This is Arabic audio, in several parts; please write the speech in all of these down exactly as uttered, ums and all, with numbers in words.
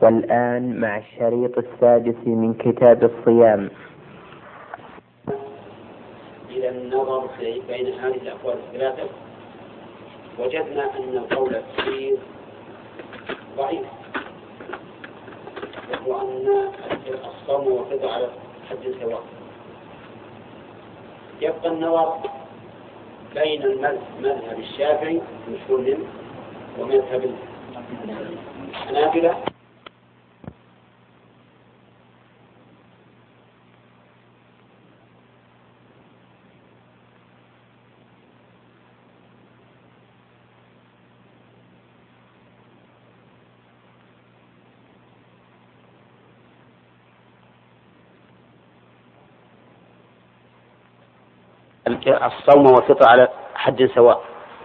والآن مع الشريط السادس من كتاب الصيام. إلى النظر بين هذه الأقوال الثلاثة وجدنا أن القول الأخير ضعيف، وهو أن الصوم والفطر على حد سواء. يبقى النظر بين المذهب الشافعي المشهور منه ومذهب الحنابلة الصوم والفطر على حد سواء.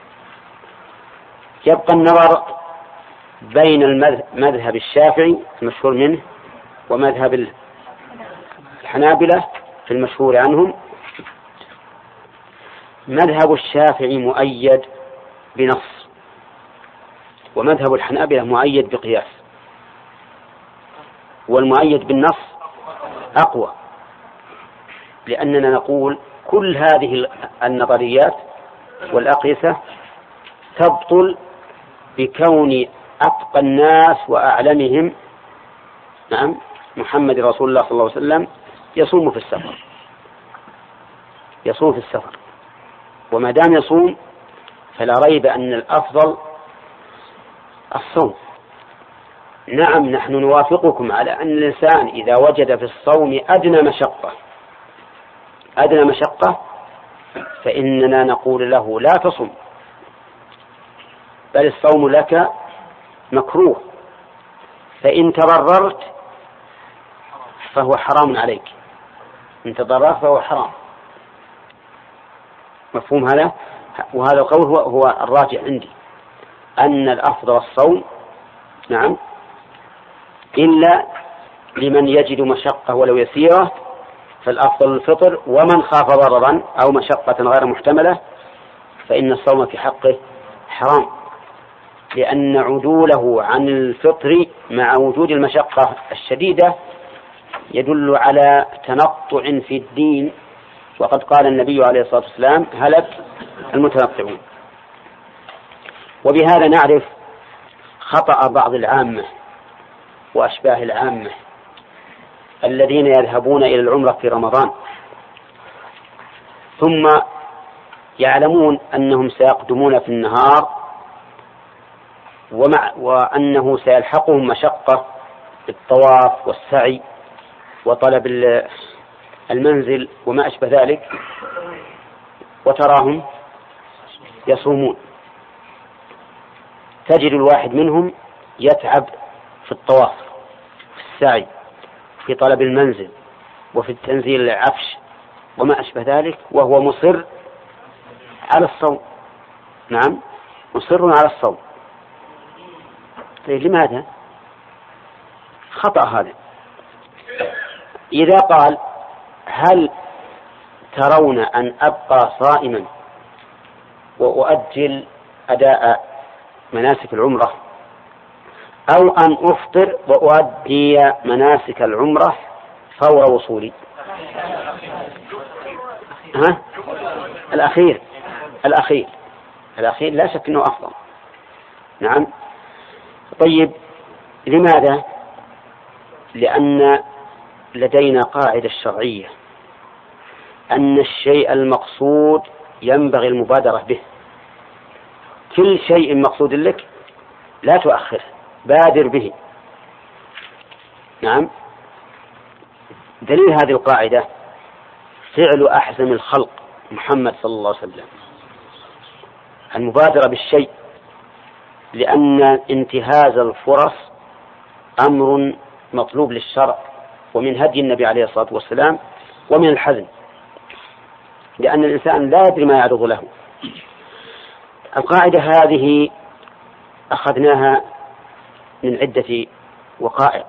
يبقى النظر بين المذهب الشافعي المشهور منه ومذهب الحنابلة في المشهور عنهم. مذهب الشافعي مؤيد بنص، ومذهب الحنابلة مؤيد بقياس، والمؤيد بالنص أقوى، لأننا نقول كل هذه النظريات والأقيسة تبطل بكون أتقى الناس وأعلمهم نعم محمد رسول الله صلى الله عليه وسلم يصوم في السفر يصوم في السفر وما دام يصوم فلا ريب أن الأفضل الصوم. نعم نحن نوافقكم على أن الإنسان إذا وجد في الصوم أدنى مشقة أدنى مشقة فإننا نقول له لا تصم، بل الصوم لك مكروه، فإن تضررت فهو حرام عليك، إن تضررت فهو حرام. مفهوم هذا؟ وهذا القول هو, هو الراجع عندي، أن الأفضل الصوم نعم، إلا لمن يجد مشقة ولو يسيرة فالأفضل الفطر، ومن خاف ضررا أو مشقة غير محتملة فإن الصوم في حقه حرام، لأن عدوله عن الفطر مع وجود المشقة الشديدة يدل على تنطع في الدين، وقد قال النبي عليه الصلاة والسلام هلك المتنطعون. وبهذا نعرف خطأ بعض العامة وأشباه العامة الذين يذهبون إلى العمرة في رمضان ثم يعلمون أنهم سيقدمون في النهار ومع وأنه سيلحقهم مشقة الطواف والسعي وطلب المنزل وما أشبه ذلك، وتراهم يصومون. تجد الواحد منهم يتعب في الطواف في السعي في طلب المنزل وفي التنزيل العفش وما أشبه ذلك، وهو مصر على الصوم. نعم مصر على الصوم. طيب لماذا؟ خطأ هذا. إذا قال هل ترون أن أبقى صائما وأؤجل أداء مناسك العمرة، أو أن أفطر وأؤدي مناسك العمرة فور وصولي؟ ها؟ الأخير الأخير الأخير لا شك أنه أفضل. نعم. طيب لماذا؟ لأن لدينا قاعدة شرعية أن الشيء المقصود ينبغي المبادرة به. كل شيء مقصود لك لا تؤخره، بادر به. نعم. دليل هذه القاعدة فعل أحزم الخلق محمد صلى الله عليه وسلم، المبادرة بالشيء، لأن انتهاز الفرص أمر مطلوب للشرع ومن هدي النبي عليه الصلاة والسلام ومن الحزم، لأن الإنسان لا يدري ما يعرض له. القاعدة هذه أخذناها من عدة وقائع،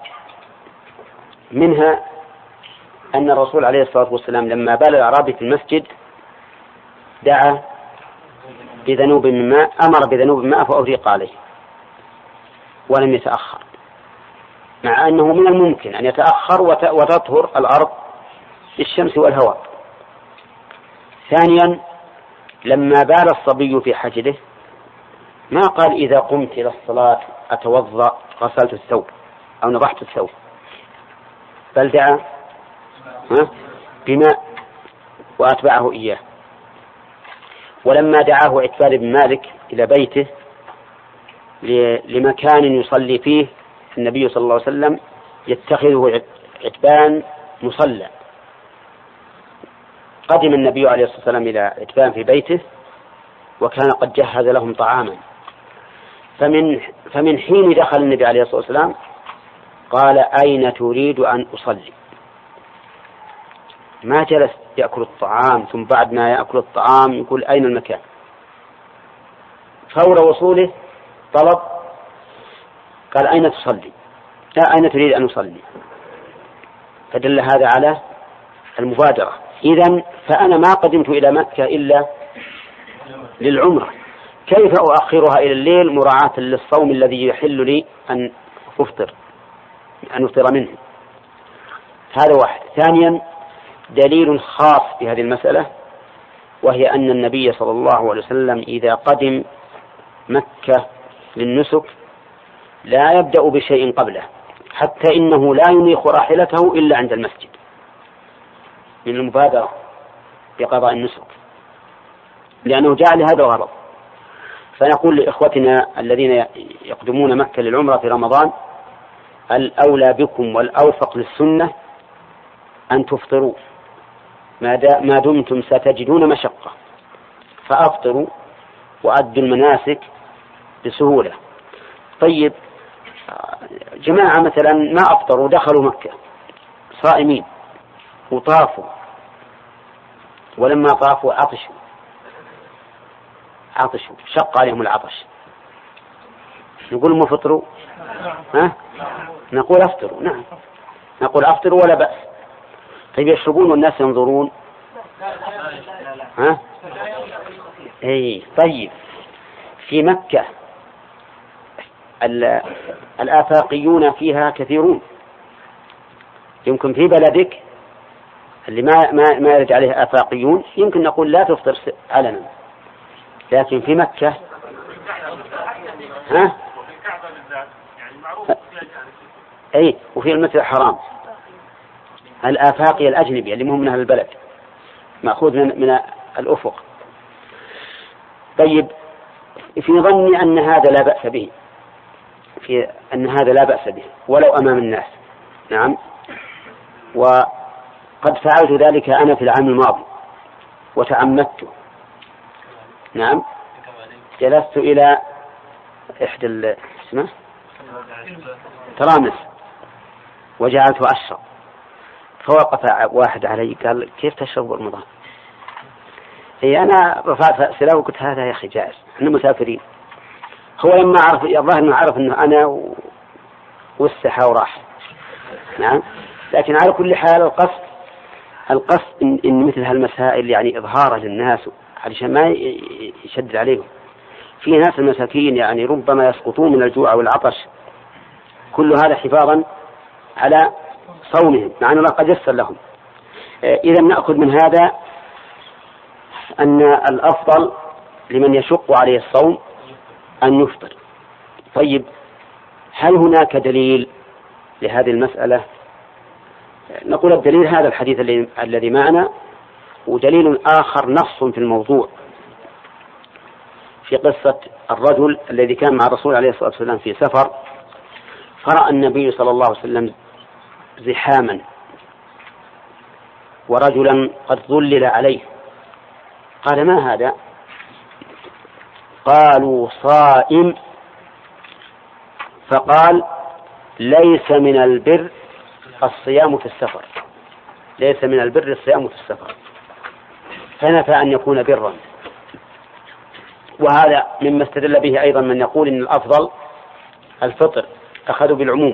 منها أن الرسول عليه الصلاة والسلام لما بال الأعرابي في المسجد دعا بذنوب من ماء، أمر بذنوب من ماء فأغرق عليه ولم يتأخر. مع أنه من الممكن أن يتأخر وتطهر الأرض بالشمس والهواء. ثانيا لما بال الصبي في حجره ما قال إذا قمت إلى الصلاة أتوضأ غسلت الثوب أو نضحت الثوب، بل دعا بماء وأتبعه إياه. ولما دعاه عتبان بن مالك إلى بيته لمكان يصلي فيه النبي صلى الله عليه وسلم يتخذه عتبان مصلى، قدم النبي عليه الصلاة والسلام إلى عتبان في بيته وكان قد جهز لهم طعاما، فمن, فمن حين دخل النبي عليه الصلاة والسلام قال أين تريد أن أصلي؟ ما جلس يأكل الطعام ثم بعد ما يأكل الطعام يقول أين المكان. فور وصوله طلب قال أين تصلي؟ لا أين تريد أن أصلي؟ فدل هذا على المبادرة. إذن فأنا ما قدمت إلى مكة إلا للعمرة، كيف أؤخرها إلى الليل مراعاة للصوم الذي يحل لي أن أفطر أن أفطر منه؟ هذا واحد. ثانيا دليل خاص في هذه المسألة، وهي أن النبي صلى الله عليه وسلم إذا قدم مكة للنسك لا يبدأ بشيء قبله، حتى إنه لا ينيخ راحلته إلا عند المسجد من المبادرة بقضاء النسك، لأنه جاء لهذا الغرض. فنقول لإخوتنا الذين يقدمون مكة للعمرة في رمضان الأولى بكم والأوفق للسنة أن تفطروا ما دمتم ستجدون مشقة، فأفطروا وأدوا المناسك بسهولة. طيب جماعة مثلا ما أفطروا دخلوا مكة صائمين وطافوا، ولما طافوا عطشوا عطشوا شق عليهم العطش، نقول ما فطروا؟ ها؟ نقول أفطروا. نعم نقول أفطروا ولا بأس. طيب يشربون والناس ينظرون؟ ها؟ اي طيب في مكة الآفاقيون فيها كثيرون، يمكن في بلدك اللي ما ما ما يرد عليه آفاقيون يمكن نقول لا تفطر علنا، لكن في مكة ها؟ اي وفي المسجد الحرام الآفاقي الأجنبي اللي مهم من أهل البلد مأخوذ من من الأفق. طيب في ظني أن هذا لا بأس به، في أن هذا لا بأس به ولو أمام الناس. نعم وقد فعلت ذلك أنا في العام الماضي وتعمدت. نعم جلست إلى إحدى اسمه ترامس وجعلت أشرب، فوقف واحد علي قال كيف تشرب رمضان؟ هي أنا رفعت أسئلة وقلت هذا يا أخي جائز، احنا مسافرين. هو لما عرف الظاهر أنه عرف أنه أنا والسحة وراح. نعم لكن على كل حال القصد القصد إن, إن مثل هالمسائل يعني إظهارها للناس علشان ما يشدد عليهم. في ناس المساكين يعني ربما يسقطون من الجوع والعطش، كل هذا حفاظا على صومهم مع أن الله قد يسر لهم. إذا نأخذ من هذا أن الأفضل لمن يشق عليه الصوم أن يفطر. طيب هل هناك دليل لهذه المسألة؟ نقول الدليل هذا الحديث الذي معنا، ودليل آخر نص في الموضوع في قصة الرجل الذي كان مع الرسول عليه الصلاة والسلام في سفر، فرأى النبي صلى الله عليه وسلم زحاما ورجلا قد ظلل عليه، قال ما هذا؟ قالوا صائم، فقال ليس من البر الصيام في السفر، ليس من البر الصيام في السفر، فنفى أن يكون برا. وهذا مما استدل به أيضا من يقول إن الأفضل الفطر، أخذوا بالعموم.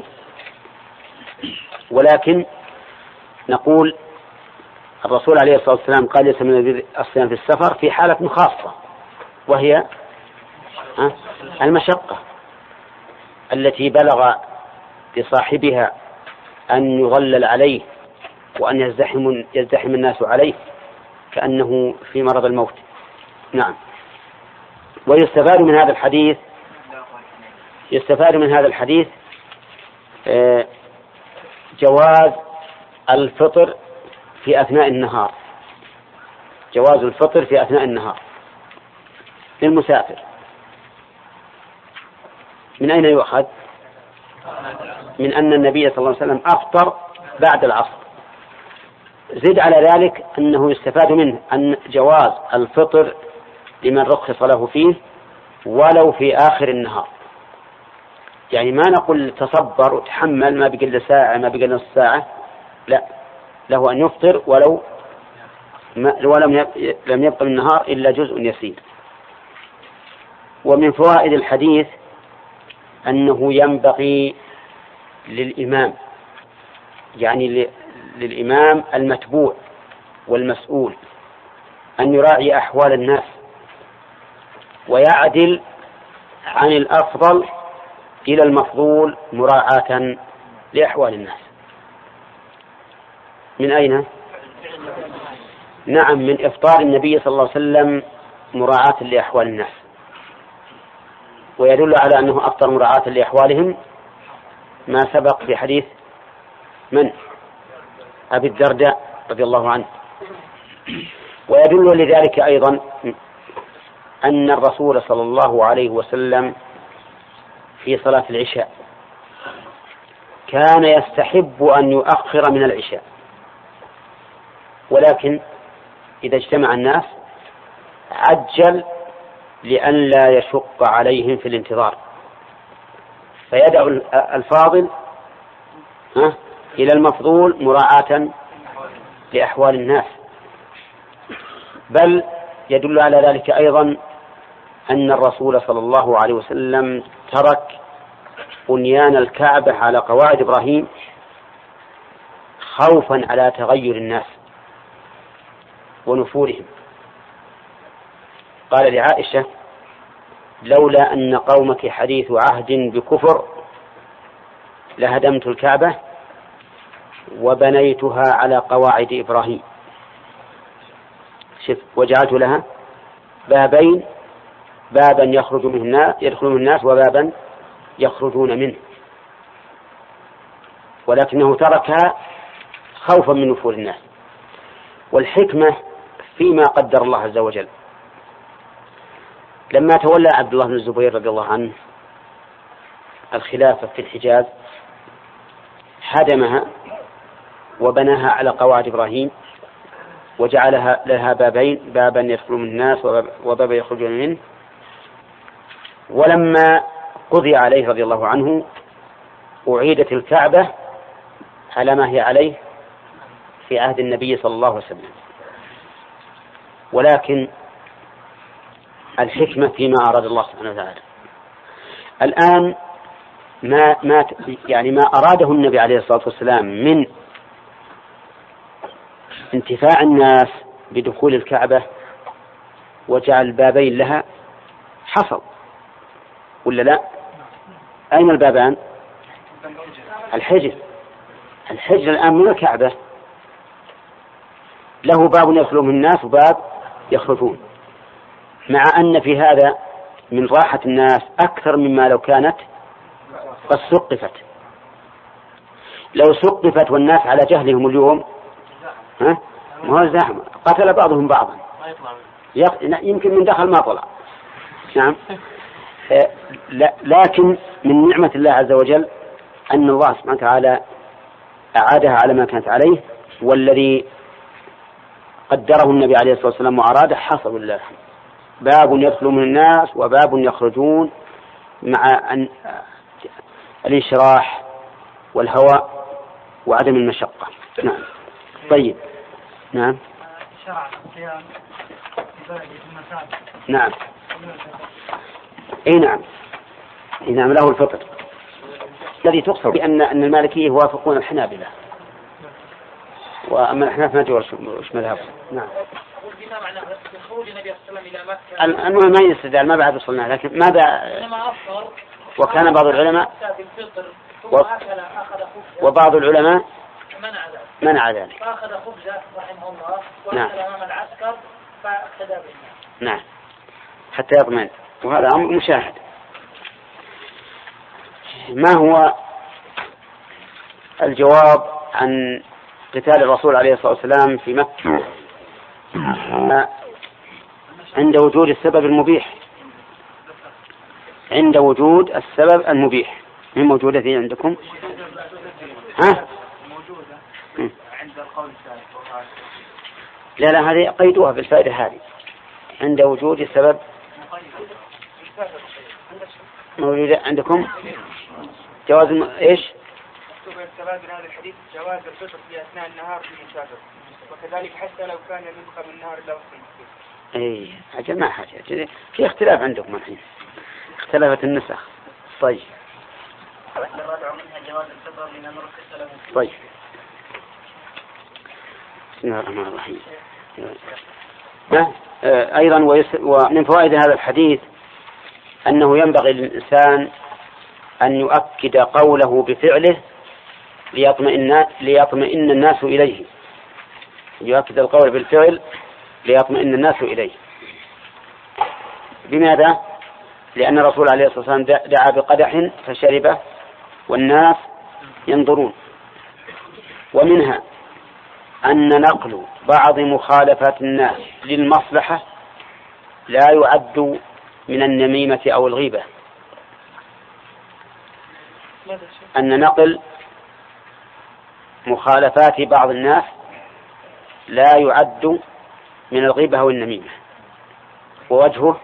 ولكن نقول الرسول عليه الصلاة والسلام قال ليس من البر الصيام في السفر في حالة خاصة، وهي المشقة التي بلغ لصاحبها أن يغلل عليه وأن يزدحم, يزدحم الناس عليه كأنه في مرض الموت. نعم. ويستفاد من هذا الحديث يستفاد من هذا الحديث جواز الفطر في أثناء النهار جواز الفطر في أثناء النهار للمسافر. من أين يؤخذ؟ من أن النبي صلى الله عليه وسلم أفطر بعد العصر. زد على ذلك أنه يستفاد منه أن جواز الفطر لمن رخص له فيه ولو في آخر النهار. يعني ما نقول تصبر وتحمل ما بقل ساعة ما بقل نص ساعة، لا، له أن يفطر ولو ولم لم يبق من النهار إلا جزء يسير. ومن فوائد الحديث أنه ينبغي للإمام يعني للإمام المتبوع والمسؤول أن يراعي أحوال الناس ويعدل عن الأفضل إلى المفضول مراعاة لأحوال الناس. من أين؟ نعم، من إفطار النبي صلى الله عليه وسلم مراعاة لأحوال الناس. ويدل على أنه أفطر مراعاة لأحوالهم ما سبق في حديث من؟ أبي الدرداء رضي الله عنه. ويدل لذلك أيضا أن الرسول صلى الله عليه وسلم في صلاة العشاء كان يستحب أن يؤخر من العشاء، ولكن إذا اجتمع الناس عجل لئلا يشق عليهم في الانتظار، فيدع الفاضل إلى المفضول مراعاة لأحوال الناس. بل يدل على ذلك أيضا أن الرسول صلى الله عليه وسلم ترك بنيان الكعبة على قواعد إبراهيم خوفا على تغير الناس ونفورهم. قال لعائشة: لولا أن قومك حديث عهد بكفر لهدمت الكعبة وبنيتها على قواعد إبراهيم. شف وجعلت لها بابين، بابا يخرج منه الناس يدخل منه الناس وبابا يخرجون منه، ولكنه تركها خوفا من نفور الناس. والحكمة فيما قدر الله عز وجل. لما تولى عبد الله بن الزبير رضي الله عنه الخلافة في الحجاز هدمها وبناها على قواعد إبراهيم وجعلها لها بابين، بابا يدخل منه الناس وبابا يخرجون منه. ولما قضي عليه رضي الله عنه أعيدت الكعبة على ما هي عليه في عهد النبي صلى الله عليه وسلم. ولكن الحكمة فيما أراد الله سبحانه وتعالى. الآن ما ما يعني ما أراده النبي عليه الصلاة والسلام من انتفاع الناس بدخول الكعبة وجعل البابين لها حصل ولا لا؟ أين البابان؟ الحجر الحجر الآن من الكعبة له باب يدخل منه الناس وباب يخرجون، مع أن في هذا من راحة الناس أكثر مما لو كانت قد سقفت. لو سقفت والناس على جهلهم اليوم ها ما هو زحمة، قتل بعضهم بعضا، يمكن من دخل ما طلع. نعم. لكن من نعمة الله عز وجل أن الله سبحانه وتعالى أعادها على ما كانت عليه، والذي قدره النبي عليه الصلاة والسلام وأراده حصل لله. باب يدخل من الناس وباب يخرجون، مع أن الانشراح والهواء وعدم المشقة. نعم. طيب. نعم. نعم. اي نعم. اي نعم له الفطر الذي تقصر بأن أن المالكية يوافقون الحنابلة، وأما الأحناف ما ادري وش مذهبهم. نعم. المهم ما يستدعي ما بعد وصلنا، لكن ماذا وكان بعض العلماء و... وبعض العلماء منع ذلك. فأخذ خبزة رحمه الله نعم. وأخذ أمام العسكر فاقتدى به. نعم حتى يطمئن، وهذا أمر مشاهد. ما هو الجواب عن قتال الرسول عليه الصلاة والسلام في مكة عند وجود السبب المبيح؟ عند وجود السبب المبيح. من موجودة فيه عندكم؟ ها؟ عند القول الثالث. لا لا هذه قيدوها بالفائدة هذه. عند وجود السبب موجودة عندكم جواز الم... ايش؟ السبب من هذا الحديث جواز الفطر في أثناء النهار في المسافر، وكذلك حتى لو كان يبقى من النهار إلا وقت. اي عجل ما حاجة، في اختلاف عندكم الحين، اختلفت النسخ. طيب طيب بسم الله الرحمن الرحيم. أيضا ومن فوائد هذا الحديث أنه ينبغي للإنسان أن يؤكد قوله بفعله ليطمئن, ليطمئن الناس إليه، يؤكد القول بالفعل ليطمئن الناس إليه. بماذا؟ لأن الرسول عليه الصلاة والسلام دعا بقدح فشربه والناس ينظرون. ومنها أن نقل بعض مخالفات الناس للمصلحة لا يعد من النميمة أو الغيبة. أن نقل مخالفات بعض الناس لا يعد من الغيبة أو النميمة. ووجهه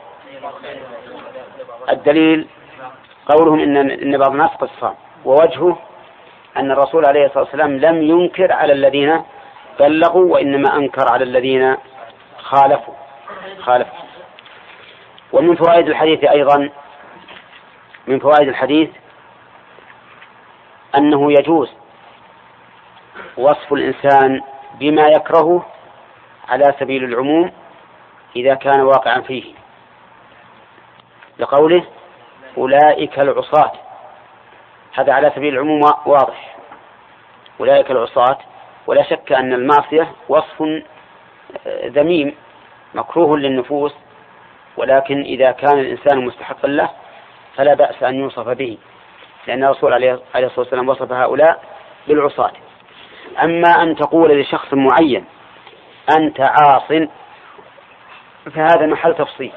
الدليل قولهم إن, إن بعض الناس قصام، ووجهه أن الرسول عليه الصلاة والسلام لم ينكر على الذين بلغوا وإنما أنكر على الذين خالفوا خالفوا. ومن فوائد الحديث أيضا من فوائد الحديث أنه يجوز وصف الإنسان بما يكرهه على سبيل العموم إذا كان واقعا فيه، لقوله أولئك العصاة، هذا على سبيل العموم واضح، أولئك العصاة. ولا شك أن المعصية وصف ذميم مكروه للنفوس، ولكن إذا كان الإنسان مستحقا له فلا بأس أن يوصف به، لأن الرسول عليه الصلاة والسلام وصف هؤلاء بالعصاة. أما أن تقول لشخص معين أنت عاص فهذا محل تفصيل.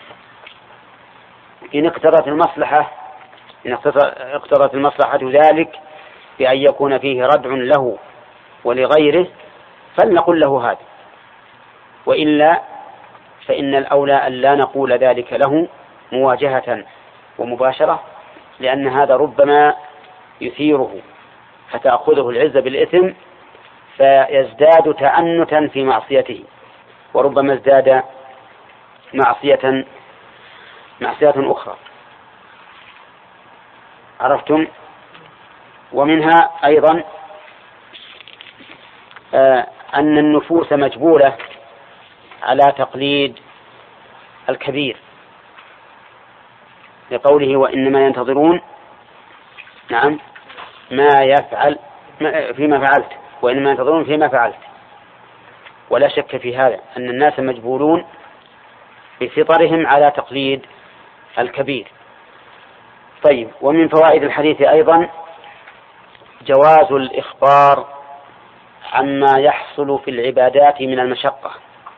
إن اقتضت المصلحة إن اقتضت المصلحة ذلك بأن يكون فيه ردع له ولغيره فلنقل له هذا، وإلا فإن الأولى أن لا نقول ذلك له مواجهة ومباشرة، لأن هذا ربما يثيره فتأخذه العزة بالإثم فيزداد تعنتا في معصيته، وربما ازداد معصية معصية أخرى. عرفتم؟ ومنها أيضا آه أن النفوس مجبولة على تقليد الكبير، لقوله وإنما ينتظرون نعم ما يفعل فيما فعلت وإنما ينتظرون فيما فعلت. ولا شك في هذا أن الناس مجبولون بفطرهم على تقليد الكبير. طيب ومن فوائد الحديث أيضا جواز الإخبار عما يحصل في العبادات من المشقة،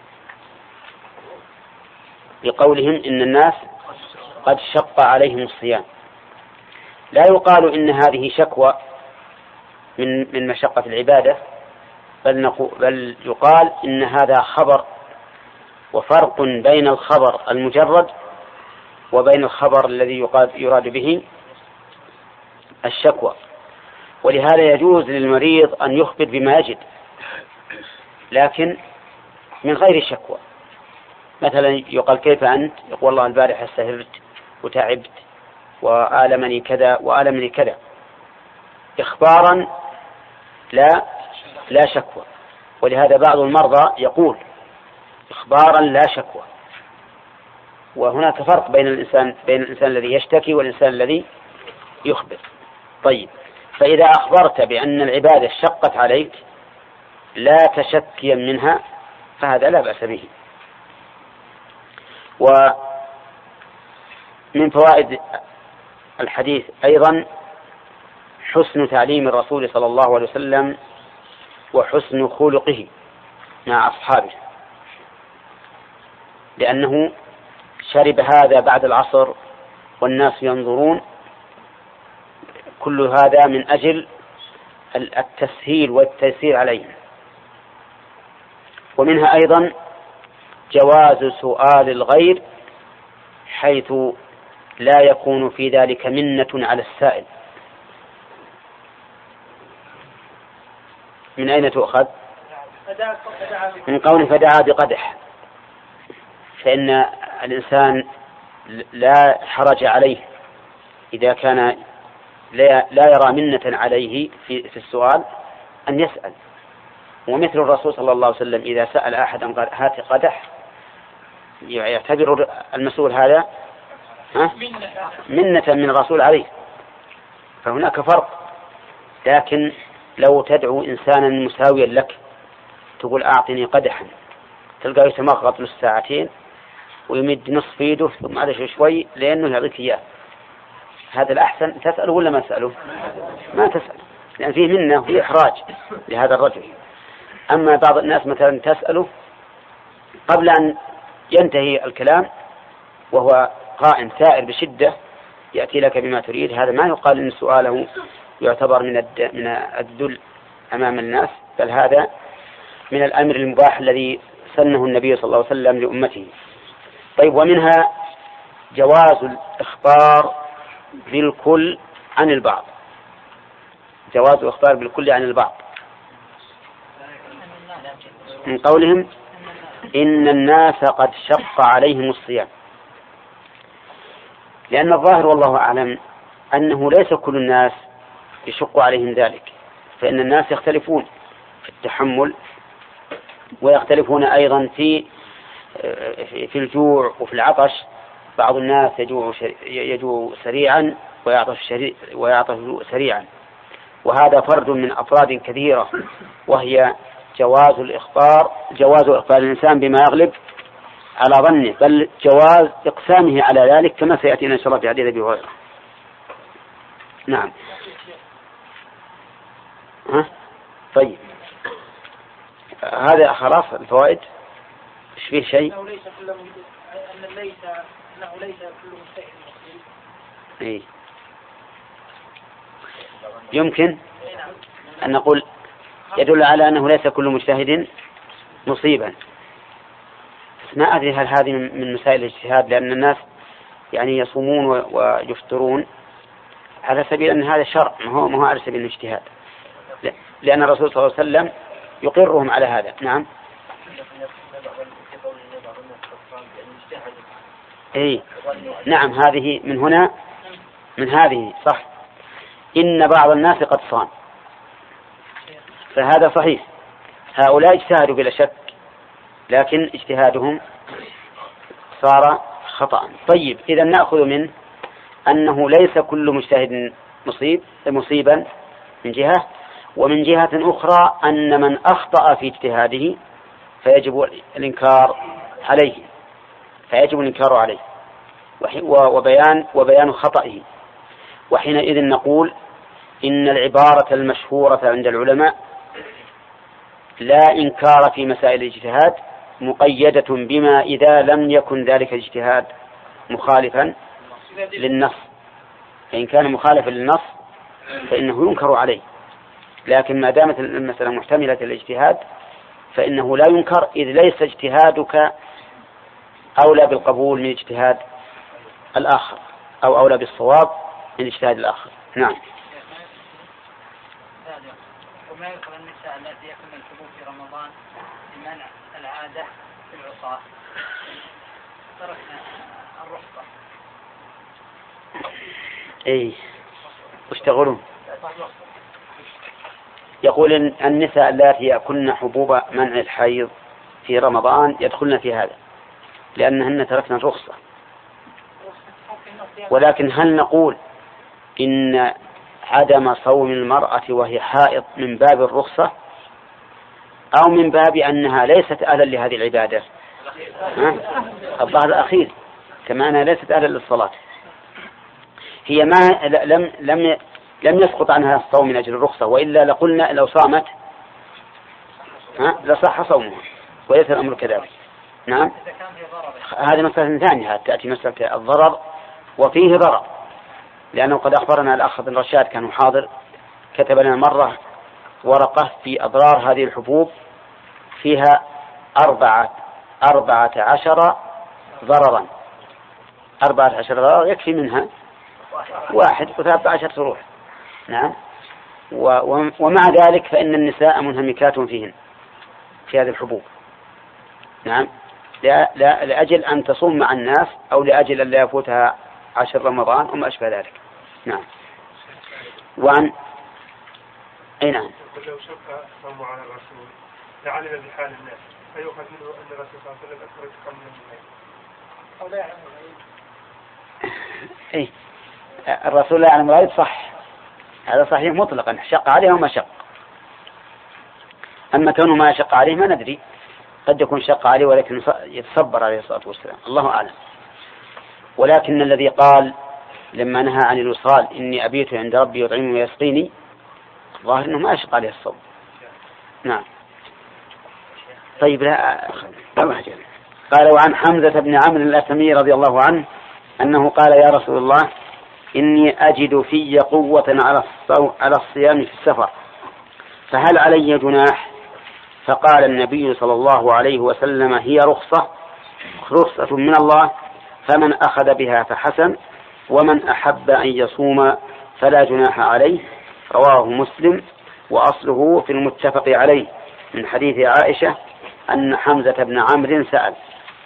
بقولهم إن الناس قد شق عليهم الصيام. لا يقال إن هذه شكوى من من مشقة العبادة، بل, نقول بل يقال إن هذا خبر، وفرق بين الخبر المجرد وبين الخبر الذي يراد به الشكوى. ولهذا يجوز للمريض أن يخبر بما يجد لكن من غير الشكوى. مثلا يقال كيف أنت؟ يقول والله البارحة سهرت وتعبت وآلمني كذا وآلمني كذا، إخبارا لا لا شكوى. ولهذا بعض المرضى يقول إخبارا لا شكوى. وهناك فرق بين الإنسان بين الإنسان الذي يشتكي والإنسان الذي يخبر. طيب فإذا أخبرت بأن العبادة شقت عليك لا تشكيا منها فهذا لا بأس به. ومن فوائد الحديث أيضا حسن تعليم الرسول صلى الله عليه وسلم وحسن خلقه مع أصحابه، لأنه شرب هذا بعد العصر والناس ينظرون، كل هذا من أجل التسهيل والتيسير عليهم. ومنها أيضا جواز سؤال الغير حيث لا يكون في ذلك منة على السائل. من أين تؤخذ؟ من قول فدعا بقدح، فإن الإنسان لا حرج عليه إذا كان لا يرى منة عليه في السؤال أن يسأل. ومثل الرسول صلى الله عليه وسلم إذا سأل أحدا قال هات قدح يعتبر المسؤول هذا منة من الرسول عليه، فهناك فرق. لكن لو تدعو إنسانا مساويا لك تقول أعطني قدحا، تلقاه يتمغط له ساعتين ويمد نصف يده ثم على شوي لأنه يعطيك إياه، هذا الأحسن تسأله ولا ما تسأله؟ ما تسأل، لأن فيه منة وفيه إحراج لهذا الرجل. أما بعض الناس مثلا تسأله قبل أن ينتهي الكلام وهو قائم ثائر بشدة يأتي لك بما تريد، هذا ما يقال إن سؤاله يعتبر من من الذل أمام الناس، بل هذا من الأمر المباح الذي سنه النبي صلى الله عليه وسلم لأمته. طيب، ومنها جواز الإخبار بالكل عن البعض، جواز الإخبار بالكل عن البعض من قولهم إن الناس قد شق عليهم الصيام، لأن الظاهر والله أعلم أنه ليس كل الناس يشق عليهم ذلك، فإن الناس يختلفون في التحمل ويختلفون أيضا في في الجوع وفي العطش. بعض الناس يجوع يجوع سريعا ويعطش ويعطش سريعا، وهذا فرد من أفراد كثيرة، وهي جواز الإخبار جواز إخبار الإنسان بما يغلب على ظنه، بل جواز إقسامه على ذلك كما سيأتينا إن شاء الله في حديث أبي هريرة. نعم. ها؟ طيب، هذا خلاص الفوائد. إيش فيه شيء؟ أنه ليس كل أن ليس أنه ليس كل مجتهد مسلم. إيه. يمكن أن نقول يدل على أنه ليس كل مجتهد مصيبا. ما أدري هل هذه من مسائل الاجتهاد، لأن الناس يعني يصومون ويفطرون على سبيل أن هذا شرع، ما هو ما هو على سبيل الاجتهاد، لأن الرسول صلى الله عليه وسلم يقرهم على هذا. نعم. إيه نعم، هذه من هنا من هذه صح، إن بعض الناس قد صام، فهذا صحيح، هؤلاء اجتهدوا بلا شك، لكن اجتهادهم صار خطأ. طيب، إذا نأخذ منه أنه ليس كل مجتهد مصيب مصيبا من جهة، ومن جهة أخرى أن من أخطأ في اجتهاده فيجب الإنكار عليه فيجب الإنكار عليه وبيان وبيان خطئه. وحينئذ نقول إن العبارة المشهورة عند العلماء لا إنكار في مسائل الاجتهاد مقيدة بما إذا لم يكن ذلك الاجتهاد مخالفا للنص، فإن كان مخالفا للنص فإنه ينكر عليه، لكن ما دامت المسألة محتملة الاجتهاد فإنه لا ينكر، إذ ليس اجتهادك أولى بالقبول من اجتهاد الآخر، أو أولى بالصواب من اجتهاد الآخر. نعم. وما يذكر النساء التي يكن الحبوب في رمضان لمنع العادة في العصاة، تركنا الرخصة. إيه وش تقولون؟ يقول إن النساء اللاتي يأكلن حبوب منع الحيض في رمضان يدخلن في هذا لأنهن تركنا الرخصة. ولكن هل نقول إن عدم صوم المرأة وهي حائض من باب الرخصة أو من باب أنها ليست أهلا لهذه العبادة؟ الظاهر الأخير، كما أنها ليست أهلا للصلاة. هي ما لم لم لم يسقط عنها الصوم من أجل الرخصة، وإلا لقلنا لو صامت ها لصح صومها، وليس الأمر كذلك. نعم، هذه مسألة ثانية، تأتي مسألة الضرر وفيه ضرر، لأنه قد أخبرنا الأخ بن رشاد كان حاضر، كتب لنا مرة ورقة في أضرار هذه الحبوب فيها أربعة أربعة عشر ضررا. أربعة عشر ضرر يكفي منها واحد وثلاثة عشر تروح. نعم، ومع ذلك فإن النساء منهمكات فيهن في هذه الحبوب. نعم، لأجل أن تصوم مع الناس أو لأجل أن لا يفوتها عشر رمضان وما أشبه ذلك. نعم. وعن أي نعم لو شك صوم على الرسول لعلم بحال الناس فيؤخذ منه أن الرسول صلى الله عليه وسلم أخرج قبل المغيب أو لا يعلم إيه الرسول لا يعلم الغيب، صح، هذا صحيح مطلقا، شق عليه وما شق. أما كونه ما شق عليه ما ندري، قد يكون شق عليه ولكن يتصبر عليه الصلاة والسلام، الله أعلم. ولكن الذي قال لما نهى عن الوصال إني أبيت عند ربي يطعمني ويسقيني، ظاهر أنه ما أشق عليه الصوم. نعم. طيب، لا قال وعن حمزة بن عمرو الأسلمي رضي الله عنه أنه قال يا رسول الله إني أجد في قوة على على الصيام في السفر فهل علي جناح؟ فقال النبي صلى الله عليه وسلم هي رخصة رخصة من الله، فمن أخذ بها فحسن، ومن أحب أن يصوم فلا جناح عليه. رواه مسلم، وأصله في المتفق عليه من حديث عائشة أن حمزة بن عمرو سأل.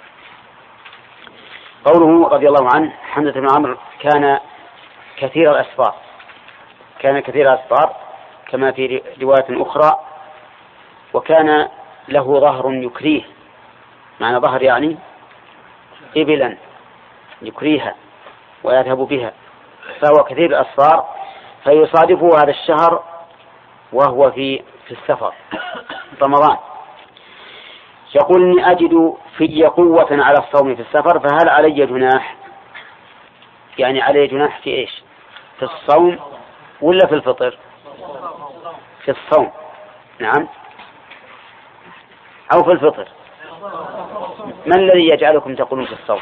قوله رضي الله عنه حمزة بن عمرو كان كثير الأسفار، كان كثير الأسفار كما في رواية أخرى، وكان له ظهر يكريه، معنى ظهر يعني إبلا يكريها ويذهب بها، فهو كثير الأسفار، فيصادفه هذا الشهر وهو في في السفر رمضان. يقول إني أجد في قوة على الصوم في السفر فهل علي جناح؟ يعني علي جناح في إيش؟ في الصوم ولا في الفطر؟ في الصوم. نعم، أو في الفطر. ما الذي يجعلكم تقولون في الصوم؟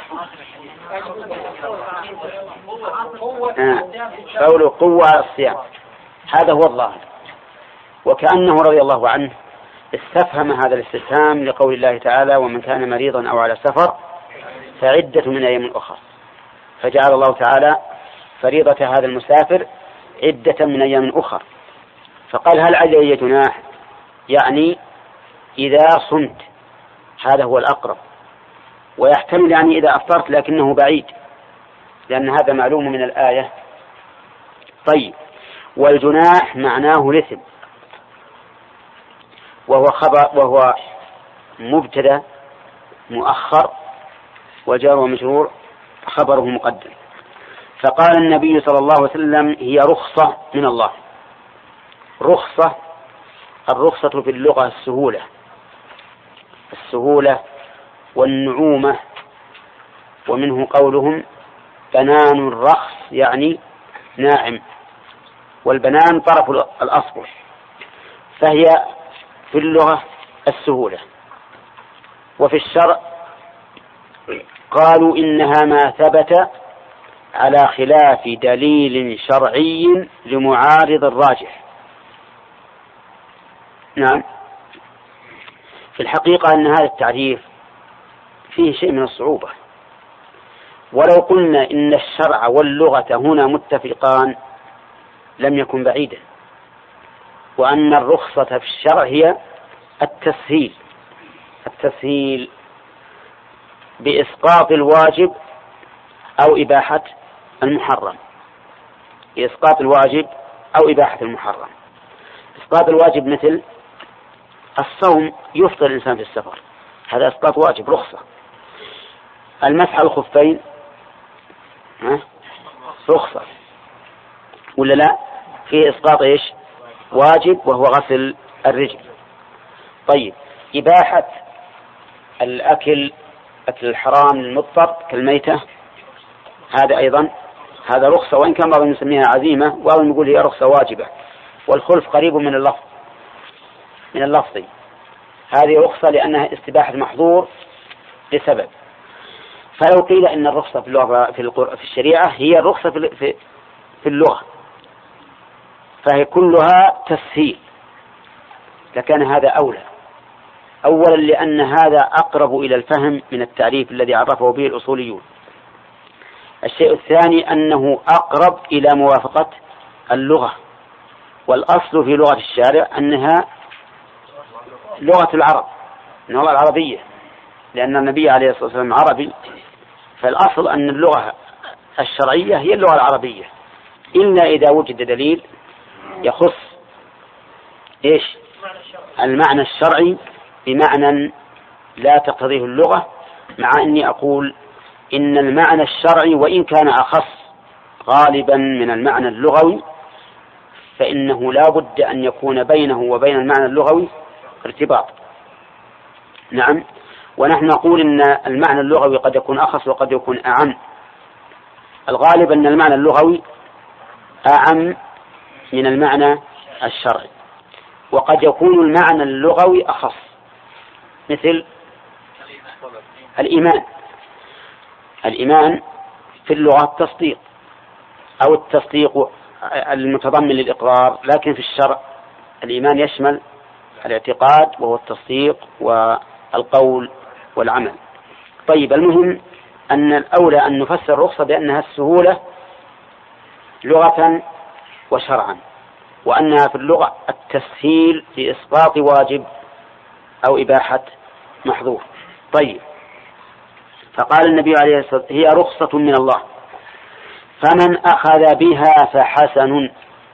آه. قولوا قوة على الصيام، هذا هو الظاهر. وكأنه رضي الله عنه استفهم هذا الاستفهام لقول الله تعالى ومن كان مريضا أو على سفر فعدة من أيام أخرى، فجعل الله تعالى فريضة هذا المسافر عدة من أيام أخرى، فقال هل علي جناح؟ يعني إذا صمت، هذا هو الأقرب، ويحتمل يعني إذا أفطرت لكنه بعيد، لأن هذا معلوم من الآية. طيب، والجناح معناه الإثم، وهو خبر وهو مبتدأ مؤخر وجار ومجرور خبره مقدم. فقال النبي صلى الله عليه وسلم هي رخصة من الله. رخصة، الرخصة في اللغة السهولة، السهولة والنعومة، ومنه قولهم بنان الرخص يعني ناعم، والبنان طرف الأصبع، فهي في اللغة السهولة. وفي الشرع قالوا إنها ما ثبت على خلاف دليل شرعي لمعارض الراجح. نعم، في الحقيقة أن هذا التعريف فيه شيء من الصعوبة، ولو قلنا إن الشرع واللغة هنا متفقان لم يكن بعيدا، وأن الرخصة في الشرع هي التسهيل التسهيل بإسقاط الواجب أو إباحة المحرم، بإسقاط الواجب أو إباحة المحرم. إسقاط الواجب مثل الصوم، يفطر الإنسان في السفر، هذا إسقاط واجب رخصة. المسح الخفين رخصة ولا لا؟ فيه إسقاط إيش؟ واجب، وهو غسل الرجل. طيب، إباحة الأكل، أكل الحرام للمضطر كالميتة، هذا أيضا هذا رخصة، وإن كان بعضهم يسميها عزيمة وبعضهم يقول هي رخصة واجبة، والخلف قريب من اللفظ من اللفظ هذه رخصة لأنها استباحة محظور لسبب. فلو قيل إن الرخصة في اللغة في, في الشريعة هي الرخصة في في اللغة، فهي كلها تسهيل، لكان هذا أولى. أولا لأن هذا أقرب إلى الفهم من التعريف الذي عرفه به الأصوليون. الشيء الثاني أنه أقرب إلى موافقة اللغة، والأصل في لغة الشارع أنها لغة العرب، اللغة العربية، لأن النبي عليه الصلاة والسلام عربي، فالأصل أن اللغة الشرعية هي اللغة العربية، إلا إذا وجد دليل يخص إيش؟ المعنى الشرعي بمعنى لا تقتضيه اللغة، مع أني أقول إن المعنى الشرعي وإن كان أخص غالبا من المعنى اللغوي، فإنه لا بد أن يكون بينه وبين المعنى اللغوي ارتباط. نعم، ونحن نقول إن المعنى اللغوي قد يكون أخص وقد يكون أعم. الغالب أن المعنى اللغوي أعم من المعنى الشرعي، وقد يكون المعنى اللغوي أخص، مثل الإيمان. الإيمان في اللغة التصديق أو التصديق المتضمن للإقرار، لكن في الشرع الإيمان يشمل الاعتقاد وهو التصديق والقول والعمل. طيب، المهم أن الأولى أن نفسر الرخصة بأنها السهولة لغة وشرعا، وأنها في اللغة التسهيل لإسقاط واجب أو إباحة محظور. طيب، فقال النبي عليه الصلاة والسلام هي رخصة من الله، فمن أخذ بها فحسن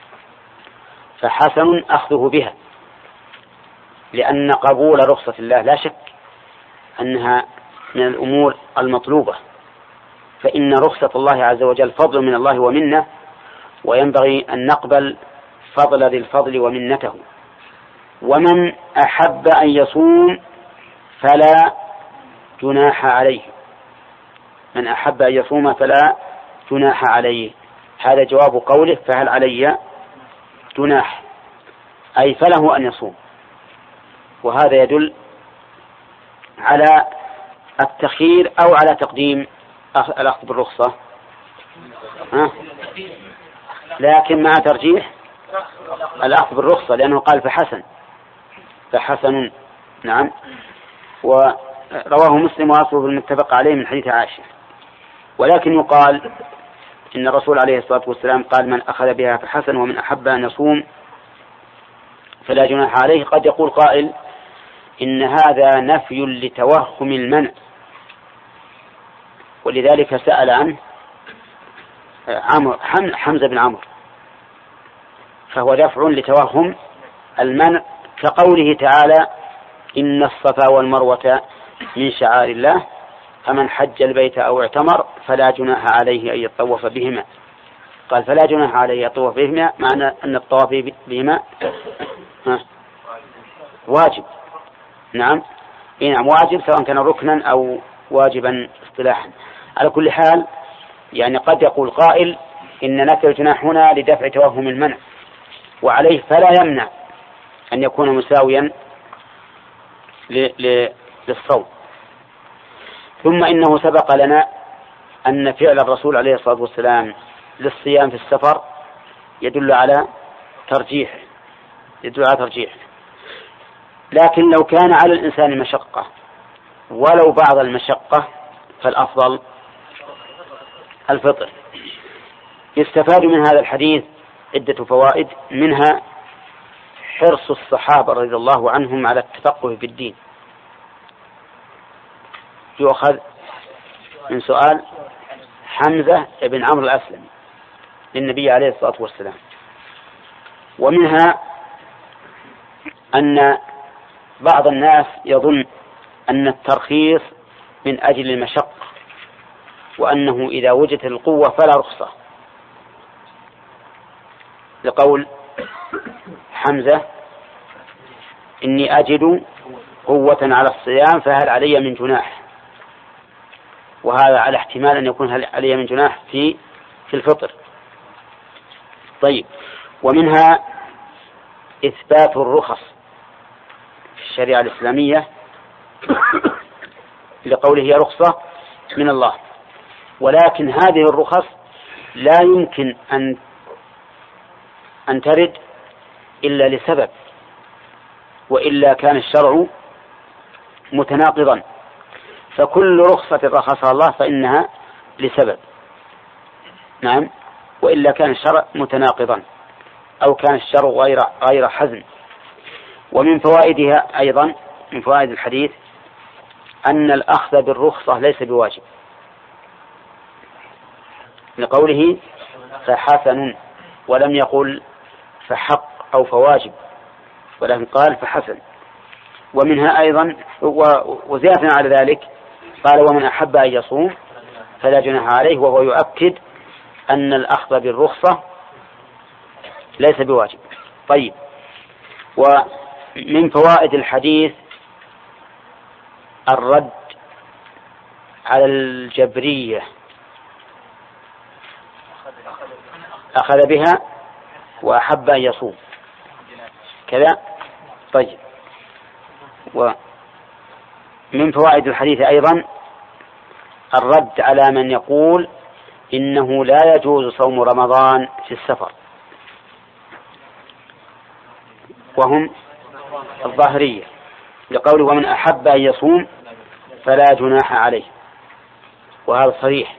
فحسن أخذه بها، لأن قبول رخصة الله لا شك أنها من الأمور المطلوبة، فإن رخصة الله عز وجل فضل من الله ومنه، وينبغي أن نقبل فضل ذي الفضل ومنته. ومن أحب أن يصوم فلا جناح عليه، من أحب أن يصوم فلا جناح عليه، هذا جواب قوله فهل علي جناح، أي فله أن يصوم، وهذا يدل على التخيير أو على تقديم الأخذ بالرخصة، ها؟ لكن مع ترجيح الأخذ بالرخصة، لأنه قال فحسن فحسن. نعم، ورواه مسلم وأصله المتفق عليه من حديث عائشة. ولكن يقال إن الرسول عليه الصلاة والسلام قال من أخذ بها فحسن ومن أحب أن يصوم فلا جناح عليه. قد يقول قائل إن هذا نفي لتوهم المنع، ولذلك سأل عنه عمرو حمزة بن عمرو، فهو دفع لتوهم المنع، كقوله تعالى إن الصفا والمروة من شعائر الله فمن حج البيت أو اعتمر فلا جناح عليه أن يطوف بهما. قال فلا جناح عليه أن يطوف بهما، معنى أن الطواف بهما واجب. نعم، نعم واجب، سواء كان ركنا أو واجبا اصطلاحا. على كل حال يعني قد يقول قائل إن نفي الجناح هنا لدفع توهم المنع، وعليه فلا يمنع أن يكون مساويا للصوم. ثم إنه سبق لنا أن فعل الرسول عليه الصلاة والسلام للصيام في السفر يدل على ترجيح يدل على ترجيح لكن لو كان على الإنسان مشقة ولو بعض المشقة فالأفضل الفطر. يستفاد من هذا الحديث عدة فوائد، منها حرص الصحابة رضي الله عنهم على التفقه في الدين. يؤخذ من سؤال حمزة بن عمرو الأسلمي للنبي عليه الصلاة والسلام. ومنها أن بعض الناس يظن أن الترخيص من أجل المشقة، وأنه إذا وجدت القوة فلا رخصة، لقول حمزة إني أجد قوة على الصيام فهل علي من جناح، وهذا على احتمال أن يكون هل علي من جناح في في الفطر. طيب، ومنها إثبات الرخص في الشريعة الإسلامية لقوله هي رخصة من الله، ولكن هذه الرخص لا يمكن أن أن ترد إلا لسبب، وإلا كان الشرع متناقضا، فكل رخصة رخصها الله فإنها لسبب، نعم، وإلا كان الشرع متناقضا أو كان الشرع غير غير حزم. ومن فوائدها أيضا، من فوائد الحديث، أن الأخذ بالرخصة ليس بواجب، لقوله فحسن، ولم يقل فحق أو فواجب، ولكن قال فحسن. ومنها أيضا وزيادة على ذلك قال ومن أحب أن يصوم فلا جناح عليه، وهو يؤكد أن الأخذ بالرخصة ليس بواجب. طيب، ومن فوائد الحديث الرد على الجبرية، أخذ بها وأحب أن يصوم كذا. طيب، ومن فوائد الحديث أيضا الرد على من يقول إنه لا يجوز صوم رمضان في السفر، وهم الظاهرية، لقوله ومن أحب أن يصوم فلا جناح عليه، وهذا صريح.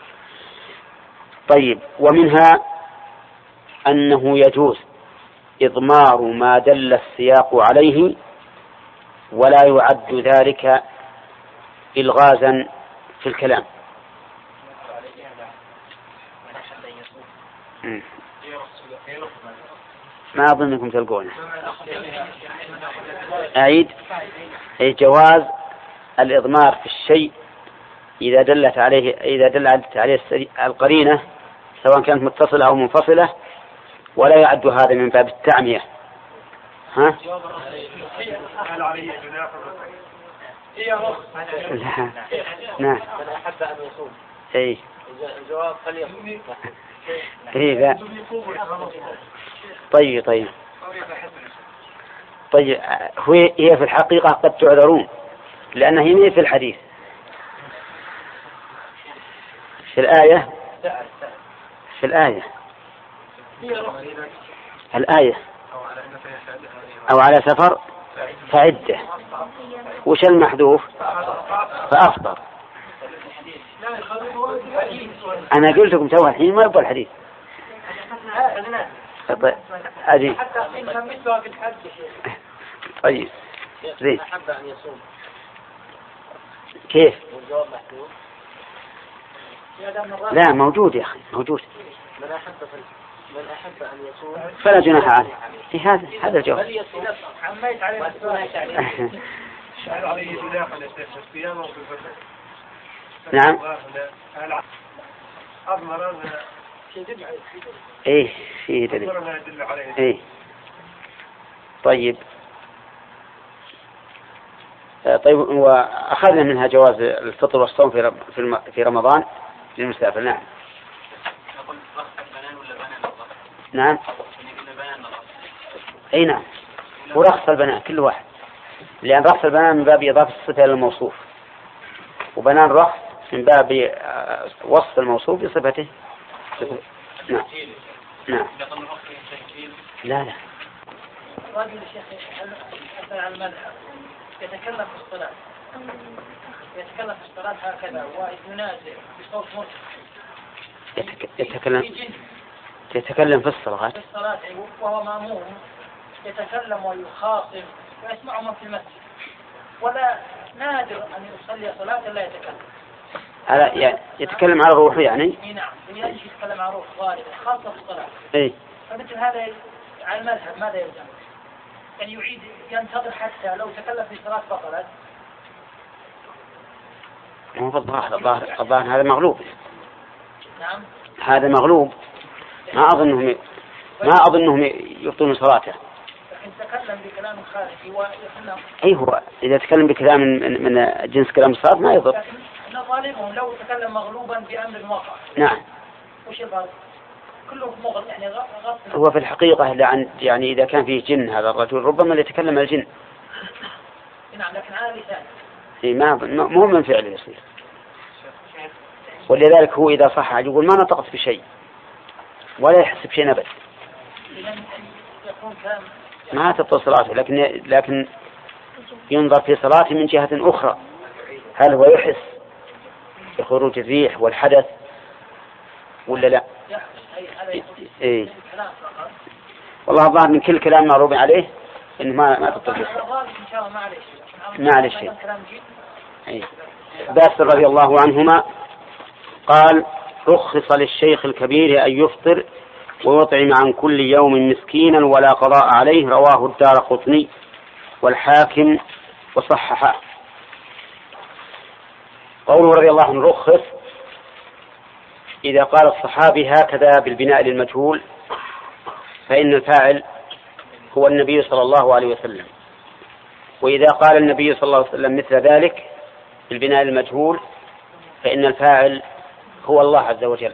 طيب، ومنها أنه يجوز إضمار ما دل السياق عليه ولا يعد ذلك إلغازا في الكلام. ما أظنكم تلقونه. أعيد، أي جواز الإضمار في الشيء إذا دلت عليه إذا دلت عليه القرينة سواء كانت متصلة أو منفصلة، ولا يعد هذا من باب التعمية. ها؟ لا. نعم. إيه. إيه لا. طيب طيب طيب هي في الحقيقة قد تعذرون، لأنها هي في الحديث في الآية في الآية الآية أو على سفر فعدة، وش المحذوف؟ فأفطر. أنا قلت لكم تو الحين ما يبغى الحديث. طيب طيب زين. كيف؟ لا موجود يا أخي، موجود. من أحب من أحب أن يصوم فلا جناح عليه. في هذا هذا الجواب. عميت عليه عليه جناح الصيام وفي الفطر. نعم. أضمر إيه فيه دليل. إيه. طيب طيب، وأخذنا منها جواز الفطر والصوم في في رمضان للمسافر. نعم. نعم. أي نعم، ورخص البنان كل واحد، لأن رخص البنان من باب إضافة الصفة إلى الموصوف، وبنان رخص من باب وصف الموصوف بصفته. نعم. نعم. لا لا. راجل الشيخ يسأل عن المذهب، يتكلم في الصلاة يتكلم في الصلاة هكذا وينازع بصوت مرتفع. يتكلم يتكلم في الصلاة في الصلاة وهو مأموم، يتكلم ويخاطب ويسمع من في المسجد، ولا نادر أن يصلي صلاة لا يتكلم. على يعني يتكلم على روحه يعني. نعم، يجي يتكلم على روح غالبا خاصة في الصلاة. إيه. فمثل هذا على المذهب ماذا يلزم؟ يعني يعيد ينتظر حتى لو تكلم في الصلاة بطلت. مو في الظاهر، الظاهر الظاهر هذا مغلوب. نعم. هذا مغلوب، ما أظنهم ما أظنهم يبطلون صلاته. تكلم بكلام خارجي ويحنا. أي هو إذا تكلم بكلام من, من جنس كلام الصلاة ما يضر. لكن ظالمهم لو تكلم مغلوبا بأمر واقع. نعم. وش الغرض؟ كله مغلط يعني غلط. هو في الحقيقة لعن يعني إذا كان فيه جن هذا الرجل ربما يتكلم الجن. نعم لكن على لسانه. إيه ما مو من فعله يصير. ولذلك هو إذا صح يقول ما نطقت بشيء ولا يحس بشيء أبدا. ما تبطل صلاته لكن لكن ينظر في صلاته من جهة أخرى هل هو يحس بخروج الريح والحدث ولا لا؟ إيه. والله الظاهر من كل كلام معروف عليه إنه ما ما تبطل صلاته. معلش. إيه. باس رضي الله عنهما قال رخص للشيخ الكبير أن يفطر ويطعم عن كل يوم مسكينا ولا قضاء عليه، رواه الدارقطني والحاكم وصححه. قوله رضي الله عنه رخص إذا قال الصحابي هكذا بالبناء للمجهول فإن الفاعل هو النبي صلى الله عليه وسلم، وإذا قال النبي صلى الله عليه وسلم مثل ذلك بالبناء للمجهول فإن الفاعل هو الله عز وجل.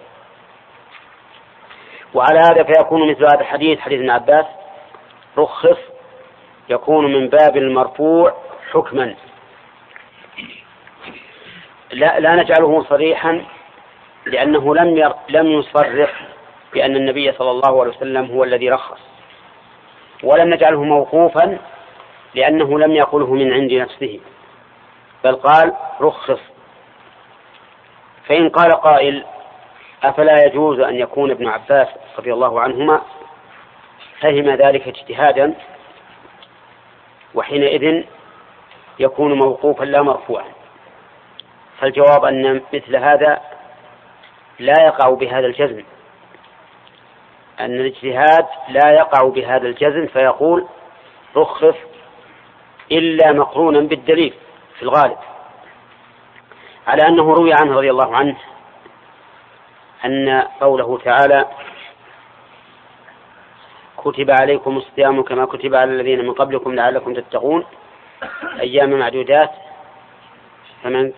وعلى هذا فيكون مثل هذا الحديث حديث ابن عباس رخص يكون من باب المرفوع حكما، لا, لا نجعله صريحا لأنه لم ير لم يصرح بأن النبي صلى الله عليه وسلم هو الذي رخص، ولم نجعله موقوفا لأنه لم يقله من عند نفسه بل قال رخص. فإن قال قائل أفلا يجوز أن يكون ابن عباس رضي الله عنهما فهم ذلك اجتهادا وحينئذ يكون موقوفا لا مرفوعا؟ فالجواب أن مثل هذا لا يقع بهذا الجزم، أن الاجتهاد لا يقع بهذا الجزم فيقول رخص إلا مقرونا بالدليل في الغالب، على أنه روي عنه رضي الله عنه أن قوله تعالى كتب عليكم الصيام كما كتب على الذين من قبلكم لعلكم تتقون أيام معدودات فمن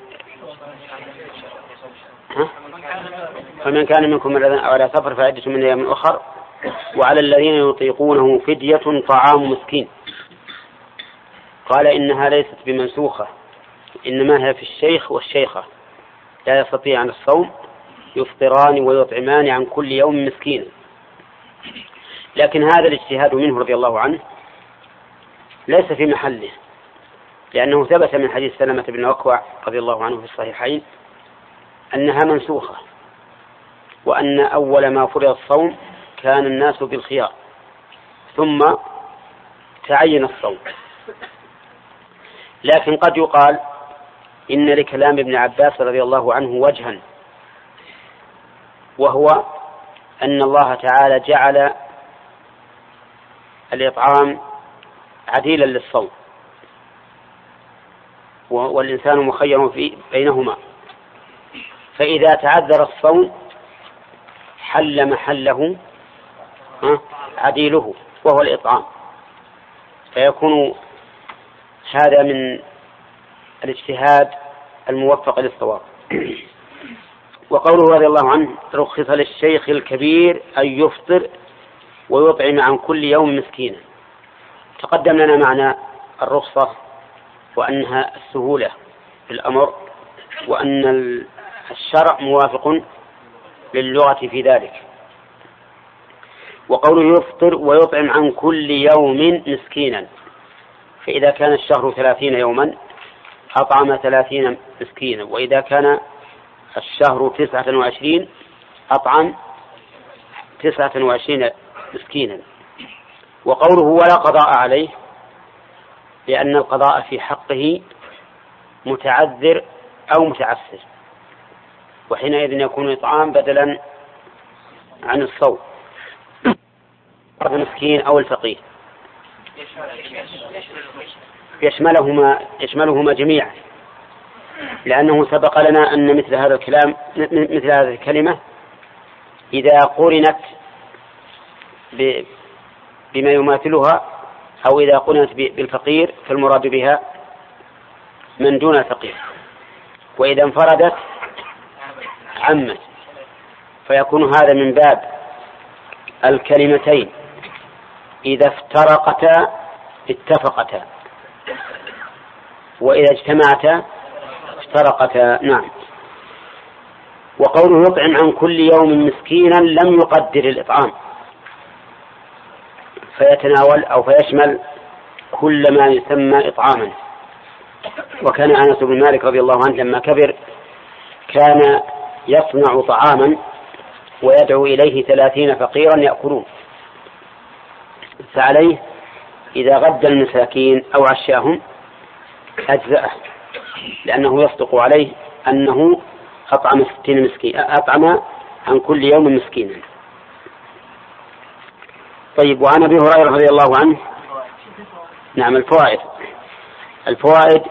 فمن كان منكم على سفر فعدة من أيام أخر وعلى الذين يطيقونه فدية طعام مسكين. قال إنها ليست بمنسوخة إنما هي في الشيخ والشيخة لا يستطيع عن الصوم يفطران ويطعمان عن كل يوم مسكين. لكن هذا الاجتهاد منه رضي الله عنه ليس في محله، لأنه ثبت من حديث سلمة بن أكوع رضي الله عنه في الصحيحين أنها منسوخة، وأن أول ما فرض الصوم كان الناس بالخيار ثم تعين الصوم. لكن قد يقال إن لكلام ابن عباس رضي الله عنه وجها، وهو أن الله تعالى جعل الإطعام عديلا للصوم والإنسان مخير في بينهما، فإذا تعذر الصوم حل محله عديله وهو الإطعام، فيكون هذا من الاجتهاد الموفق للصواب. وقوله رضي الله عنه رخص للشيخ الكبير أن يفطر ويطعم عن كل يوم مسكينا. تقدم لنا معنى الرخصة وأنها السهولة في الأمر، وأن الشرع موافق للغة في ذلك. وقوله يفطر ويطعم عن كل يوم مسكينا، فإذا كان الشهر ثلاثين يوما أطعم ثلاثين مسكينا، وإذا كان الشهر تسعة وعشرين أطعم تسعة وعشرين مسكينا. وقوله ولا قضاء عليه لأن القضاء في حقه متعذر أو متعسر، وحينئذ يكون إطعام بدلا عن الصوم المسكين أو الفقير، يشملهما يشملهما جميعا، لأنه سبق لنا أن مثل هذا الكلام مثل هذه الكلمة إذا قرنت بما يماثلها، أو إذا قرنت بالفقير فالمراد بها من دون الفقير، وإذا انفردت عمت، فيكون هذا من باب الكلمتين إذا افترقتا اتفقتا، وإذا اجتمعتا افترقتا. نعم. وقوله يطعم عن كل يوم مسكينا لم يقدر الإطعام، فيتناول أو فيشمل كل ما يسمى إطعاما. وكان أنس بن مالك رضي الله عنه لما كبر كان يصنع طعاما ويدعو إليه ثلاثين فقيرا يأكلون، فعليه إذا غدى المساكين أو عشاهم أجزأه، لأنه يصدق عليه أنه أطعم ستين مسكين، أطعم عن كل يوم مسكينا. طيب. وعن أبي هريرة رضي الله عنه. نعم. الفوائد الفوائد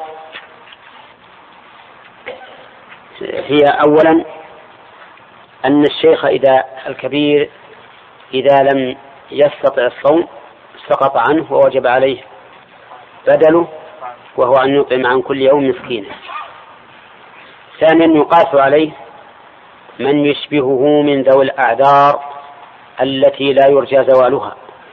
هي أولا أن الشيخ إذا الكبير إذا لم يستطع الصوم سقط عنه ووجب عليه بدله، وهو أن يطعم عن كل يوم مسكينا. ثانيا يقاس عليه من يشبهه من ذوي الأعذار التي لا يرجى زوالها،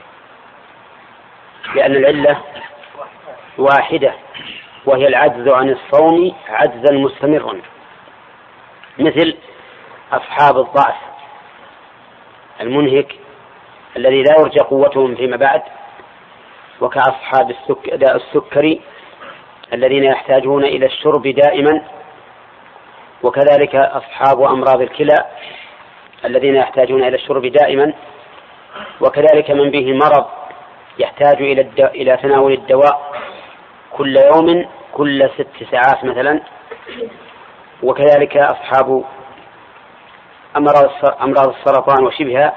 لأن العلة واحدة وهي العجز عن الصوم عجزا مستمرا، مثل أصحاب الضعف المنهك الذي لا يرجى قوتهم فيما بعد، وكأصحاب السك... داء السكري الذين يحتاجون إلى الشرب دائما، وكذلك أصحاب أمراض الكلى الذين يحتاجون إلى الشرب دائما، وكذلك من به مرض يحتاج إلى الد... إلى تناول الدواء كل يوم كل ست ساعات مثلا، وكذلك أصحاب أمراض السرطان وشبهها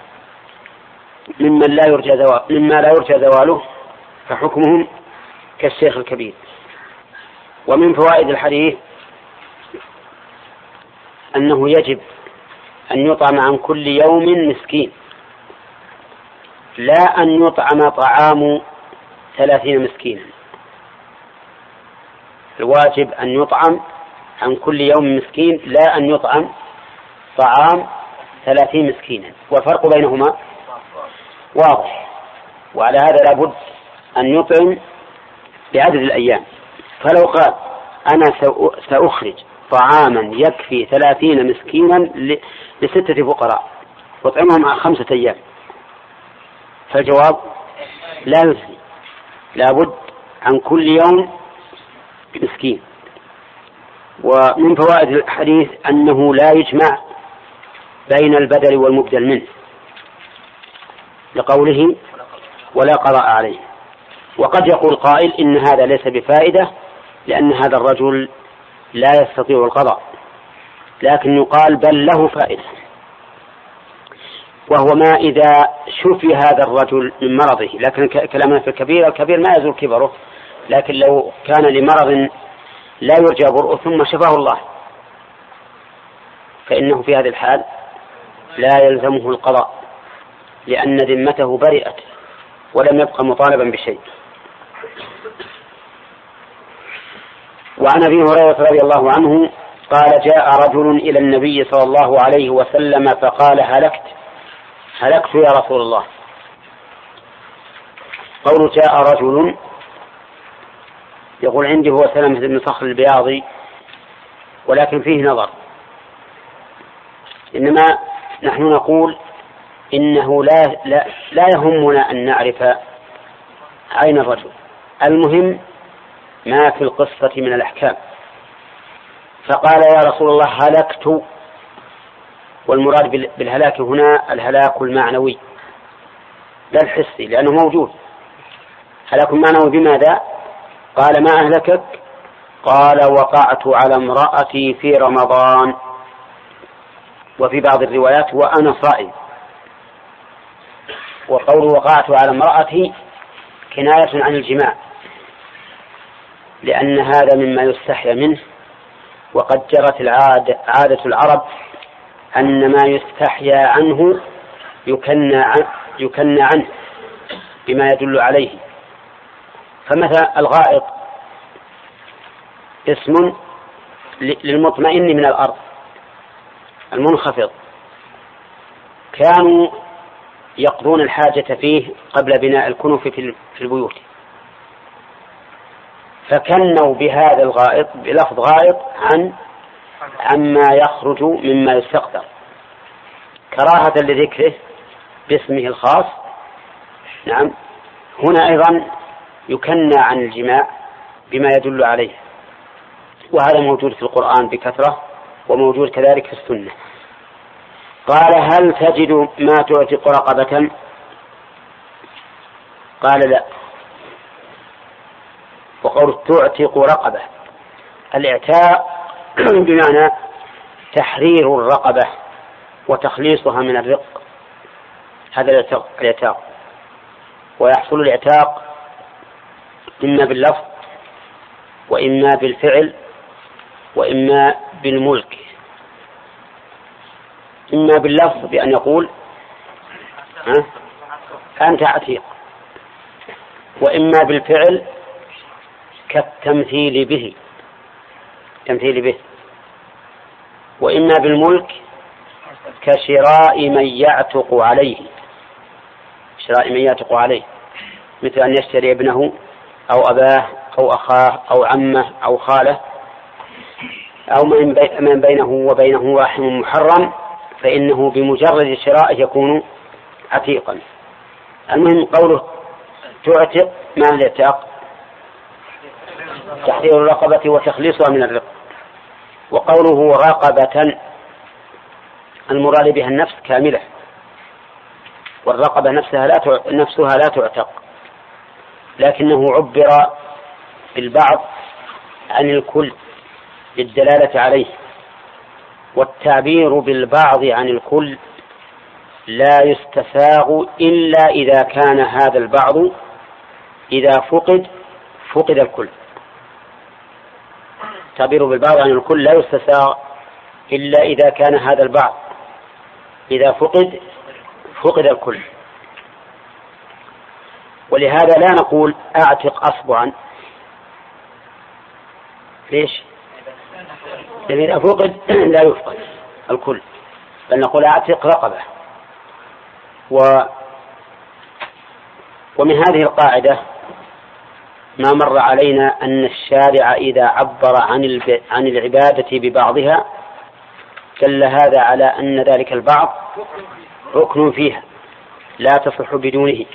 ممن لا يرجى زوال مما لا يرجى زواله، فحكمهم كالشيخ الكبير. ومن فوائد الحديث أنه يجب أن يطعم عن كل يوم مسكين، لا أن يطعم طعام ثلاثين مسكينا. الواجب أن يطعم عن كل يوم مسكين، لا أن يطعم طعام ثلاثين مسكينا، والفرق بينهما واضح. وعلى هذا لابد أن يطعم بعدد الأيام. فلو قال أنا سأخرج طعاما يكفي ثلاثين مسكينا لستة فقراء وطعمهم خمسة أيام، فالجواب لا يجزي، لابد عن كل يوم مسكين. ومن فوائد الحديث أنه لا يجمع بين البدل والمبدل منه، لقوله ولا قضاء عليه. وقد يقول قائل إن هذا ليس بفائدة لأن هذا الرجل لا يستطيع القضاء، لكن يقال بل له فائدة، وهو ما إذا شفي هذا الرجل من مرضه. لكن كلامنا في الكبير، الكبير ما يزول كبره، لكن لو كان لمرض لا يرجى برؤه ثم شفاه الله فإنه في هذه الحال لا يلزمه القضاء، لأن ذمته برئت ولم يبقى مطالبا بشيء. وعن أبي هريرة رضي الله عنه قال جاء رجل إلى النبي صلى الله عليه وسلم فقال هلكت هلكت يا رسول الله. قول جاء رجل يقول عندي هو سلمة بن صخر البياضي، ولكن فيه نظر. إنما نحن نقول إنه لا, لا, لا يهمنا أن نعرف عين الرجل، المهم ما في القصة من الأحكام. فقال يا رسول الله هلكت، والمراد بالهلاك هنا الهلاك المعنوي لا الحسي، لأنه موجود. هلاك معنوي بماذا؟ قال ما أهلكك؟ قال وقعت على امرأتي في رمضان، وفي بعض الروايات وأنا صائم. وقول وقعت على امرأتي كناية عن الجماع، لأن هذا مما يستحيا منه، وقد جرت العادة عادة العرب أن ما يستحيا عنه يكنى يكنى عنه بما يدل عليه. فمثلا الغائط اسم للمطمئن من الأرض المنخفض، كانوا يقضون الحاجة فيه قبل بناء الكنف في البيوت، فكنوا بهذا الغائط بلفظ غائط عن عما يخرج مما يستقدر، كراهة لذكره باسمه الخاص. نعم، هنا أيضا يكنى عن الجماع بما يدل عليه، وهذا موجود في القرآن بكثرة وموجود كذلك في السنة. قال هل تجد ما تعتق رقبة؟ قال لا. وقول تعتق رقبة، الاعتاق بمعنى تحرير الرقبة وتخليصها من الرق، هذا الاعتاق. ويحصل الاعتاق إما باللفظ وإما بالفعل وإما بالملك. إما باللفظ بأن يقول ها أنت عتيق، وإما بالفعل كالتمثيل به تمثيل به وإما بالملك كشراء من يعتق عليه شراء من يعتق عليه مثل أن يشتري ابنه أو أباه أو أخاه أو عمه أو خاله أو من بينه وبينه رحم محرم، فإنه بمجرد شرائه يكون عتيقا. المهم قوله تعتق، ما الاعتاق؟ تحرير الرقبة وتخليصها من الرق. وقوله رقبة المراد بها النفس كاملة، والرقبة نفسها لا نفسها لا تعتق، لكنه عبر بالبعض عن الكل للدلالة عليه، والتعبير بالبعض عن الكل لا يستساغ إلا إذا كان هذا البعض إذا فقد فقد الكل. التعبير بالبعض عن الكل لا يستساغ إلا إذا كان هذا البعض إذا فقد فقد الكل. ولهذا لا نقول أعتق أصبعا، ليش؟ لأن إذا فقد لا يفقد الكل، بل نقول أعتق رقبة. و ومن هذه القاعدة ما مر علينا أن الشارع إذا عبر عن الب... عن العبادة ببعضها دل هذا على أن ذلك البعض ركن فيها لا تصح بدونه.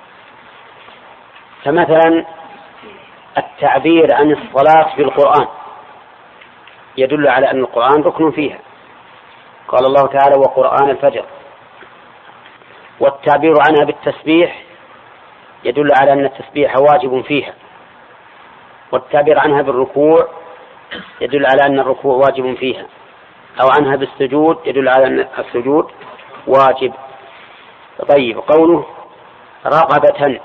فمثلا التعبير عن الصلاة بالقرآن يدل على أن القرآن ركن فيها، قال الله تعالى وقرآن الفجر. والتعبير عنها بالتسبيح يدل على أن التسبيح واجب فيها. والتعبير عنها بالركوع يدل على أن الركوع واجب فيها، أو عنها بالسجود يدل على أن السجود واجب. طيب، قوله رغبة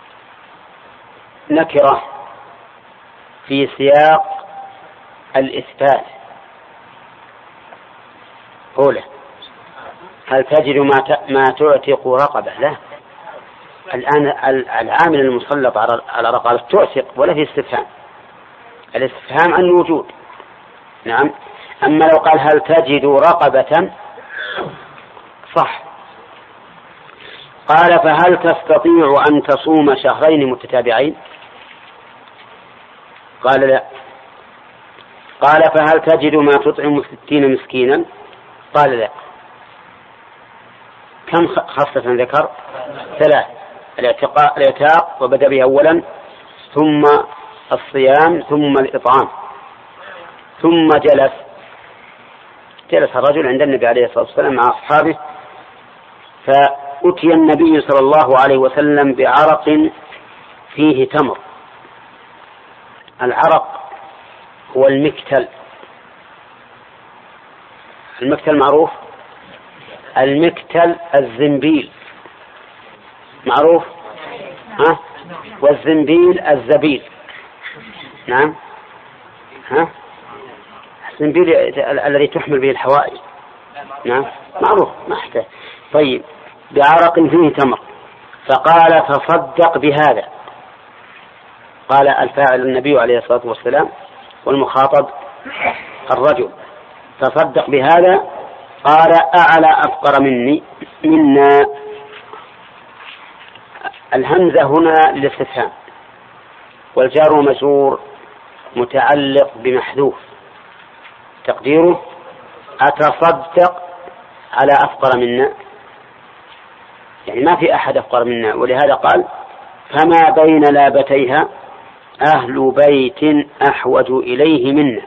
نكرة في سياق الإثبات. أولى هل تجد ما ما تعتق رقبة؟ لا، الآن العامل المسلط على رقبة تعتق ولا في استفهام، الاستفهام عن الوجود. نعم. أما لو قال هل تجد رقبة صح. قال فهل تستطيع أن تصوم شهرين متتابعين؟ قال لا. قال فهل تجد ما تطعم ستين مسكينا؟ قال لا. كم خصة ذكر؟ ثلاث: الاعتاق وبدأ به أولا، ثم الصيام، ثم الإطعام، ثم جلس جلس الرجل عند النبي عليه الصلاة والسلام مع أصحابه، فأتي النبي صلى الله عليه وسلم بعرق فيه تمر. العرق هو المكتل. المكتل معروف، المكتل الزنبيل معروف، ها؟ والزنبيل الزبيل. نعم، ها؟ الزنبيل الذي تحمل به الحوائج. نعم، معروف ما احتاج. طيب، بعرق فيه تمر، فقال تصدق بهذا. قال الفاعل النبي عليه الصلاة والسلام والمخاطب الرجل، تصدق بهذا. قال أعلى أفقر مني منا. الهمزة هنا للاستفهام، والجار ومجرور متعلق بمحذوف تقديره أتصدق على أفقر منا، يعني ما في أحد أفقر منا، ولهذا قال فما بين لابتيها أهل بيت أحوج إليه منا.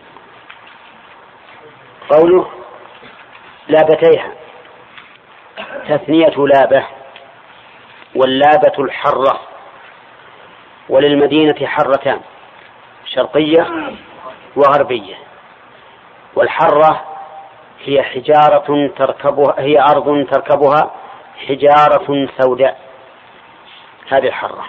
قوله لابتيها تثنية لابة، واللابة الحرة، وللمدينة حرتان شرقية وغربية، والحرة هي حجارة تركبها هي أرض تركبها حجارة سوداء، هذه الحرة.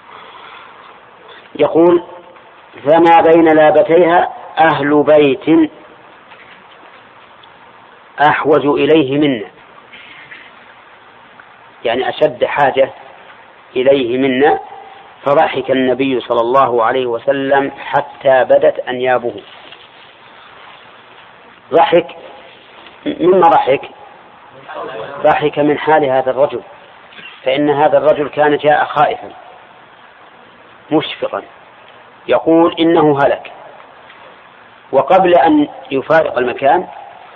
يقول فما بين لابتيها أهل بيت أحوج إليه منا، يعني أشد حاجة إليه منا. فضحك النبي صلى الله عليه وسلم حتى بدت أنيابه. ضحك، مما ضحك؟ ضحك من حال هذا الرجل، فإن هذا الرجل كان جاء خائفا مشفقا يقول إنه هلك، وقبل أن يفارق المكان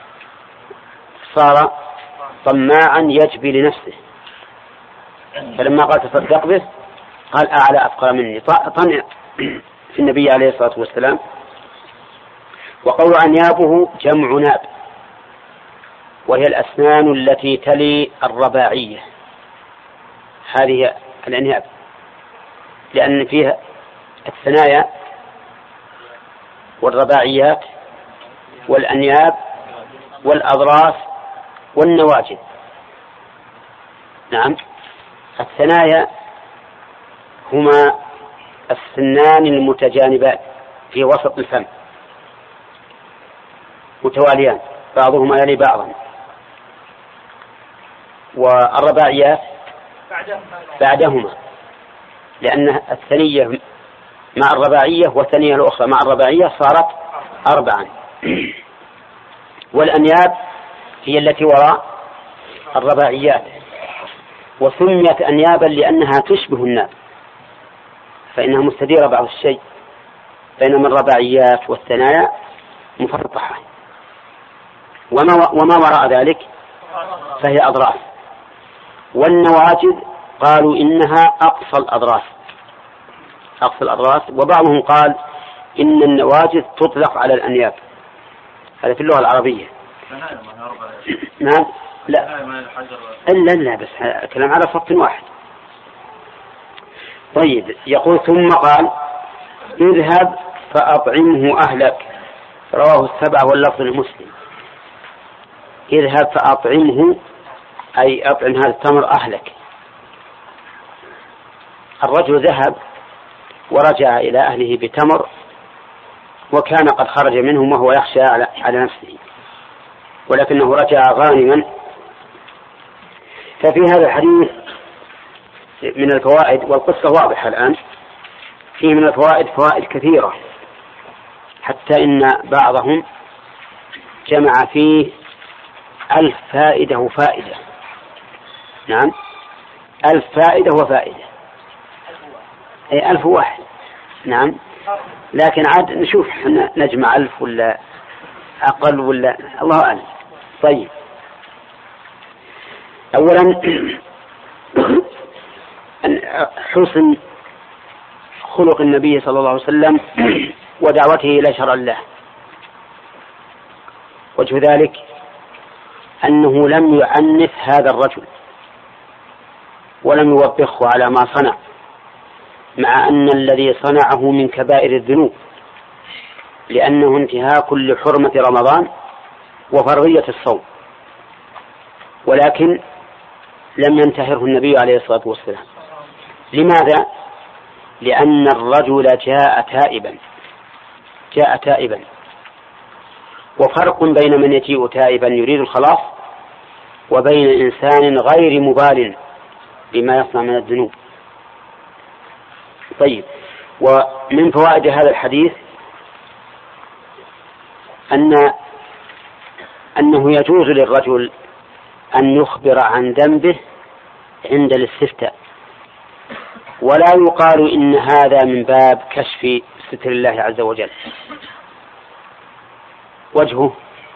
صار طماعا يجبي لنفسه، فلما قال تصدق به قال أعلى أفقر مني، طمع في النبي عليه الصلاة والسلام. وقول أنيابه جمع ناب، وهي الأسنان التي تلي الرباعية، هذه الأنياب، لأن فيها الثنايا والرباعيات والأنياب والأضراس والنواجذ. نعم، الثنايا هما السنان المتجانبان في وسط الفم متواليان بعضهما يلي بعضا، والرباعيات بعدهما، لأن الثنية مع الرباعية والثنية الأخرى مع الرباعية صارت أربعا. والأنياب هي التي وراء الرباعيات، وسميت أنيابا لأنها تشبه الناب، فإنها مستديرة بعض الشيء، بينما الرباعيات والثنايا مفرطحة. وما, وما وراء ذلك فهي أضراس. والنواجذ قالوا إنها أقصى الأضراس، أقصى الأضراس. وبعضهم قال إن النواجذ تطلق على الأنياب، هذا في اللغة العربية. نعم، لا إلا لا بس كلام على خط واحد. طيب، يقول ثم قال اذهب فأطعمه أهلك، رواه السبعة واللفظ لمسلم. اذهب فأطعمه أي أطعم هذا التمر أهلك. الرجل ذهب ورجع إلى أهله بتمر، وكان قد خرج منهم وهو يخشى على نفسه، ولكنه رجع غانما. ففي هذا الحديث من الفوائد، والقصة واضحة الآن، فيه من الفوائد فوائد كثيرة، حتى إن بعضهم جمع فيه ألف فائدة وفائدة. نعم، ألف فائدة وفائدة، أي ألف واحد. نعم، لكن عاد نشوف نجمع ألف ولا أقل ولا الله أعلم. طيب، أولا حسن خلق النبي صلى الله عليه وسلم ودعوته إلى شرع الله. وجه ذلك أنه لم يعنف هذا الرجل ولم يوبخه على ما صنع، مع أن الذي صنعه من كبائر الذنوب، لأنه انتهاك لحرمة رمضان وفرضية الصوم، ولكن لم ينتهره النبي عليه الصلاة والسلام. لماذا؟ لأن الرجل جاء تائبا جاء تائبا وفرق بين من يجيء تائبا يريد الخلاص، وبين إنسان غير مبال بما يصنع من الذنوب. طيب، ومن فوائد هذا الحديث أن أنه يجوز للرجل أن يخبر عن ذنبه عند الاستفتاء، ولا يقال إن هذا من باب كشف ستر الله عز وجل. وجهه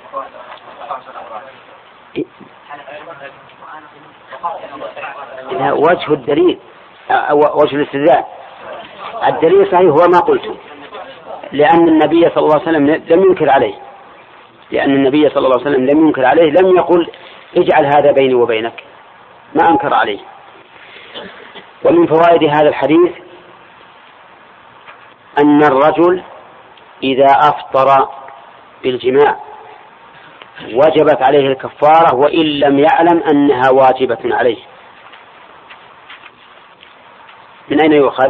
وجه الدليل، وجه الاستدلال. الدليل صحيح هو ما قلته، لأن النبي صلى الله عليه وسلم لم ينكر عليه لأن النبي صلى الله عليه وسلم لم ينكر عليه لم يقل اجعل هذا بيني وبينك، ما أنكر عليه. ومن فوائد هذا الحديث أن الرجل إذا أفطر بالجماع وجبت عليه الكفارة وإن لم يعلم أنها واجبة عليه. من أين يؤخذ؟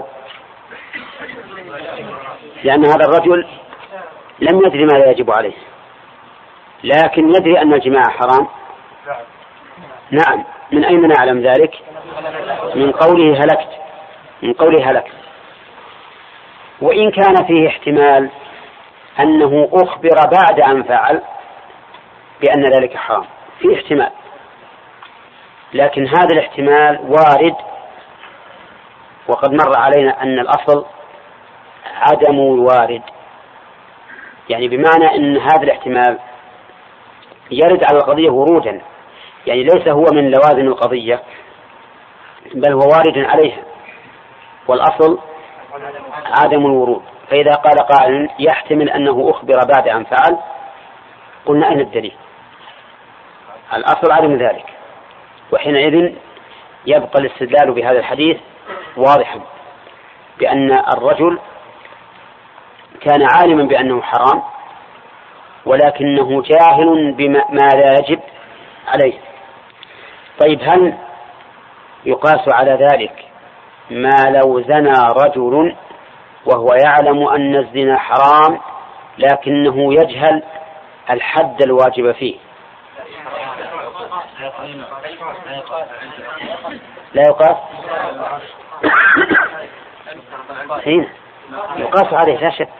لأن هذا الرجل لم يدري ماذا يجب عليه، لكن يدري أن الجماع حرام. نعم. من أين نعلم ذلك؟ من قوله هلكت من قوله هلكت وإن كان فيه احتمال أنه أخبر بعد أن فعل بأن ذلك حرام، فيه احتمال، لكن هذا الاحتمال وارد، وقد مر علينا أن الأصل عدم الوارد، يعني بمعنى أن هذا الاحتمال يرد على القضية ورودا، يعني ليس هو من لوازم القضية بل هو وارد عليها، والأصل عدم الورود. فإذا قال قائل يحتمل أنه أخبر بعد أن فعل، قلنا أين الدليل؟ الأصل عدم ذلك، وحينئذ يبقى الاستدلال بهذا الحديث واضحا بأن الرجل كان عالما بأنه حرام ولكنه جاهل بما لا يجب عليه. طيب، هل يقاس على ذلك ما لو زنى رجل وهو يعلم أن الزنا حرام لكنه يجهل الحد الواجب فيه؟ لا يقاس. حين يقاس عليه لا شك،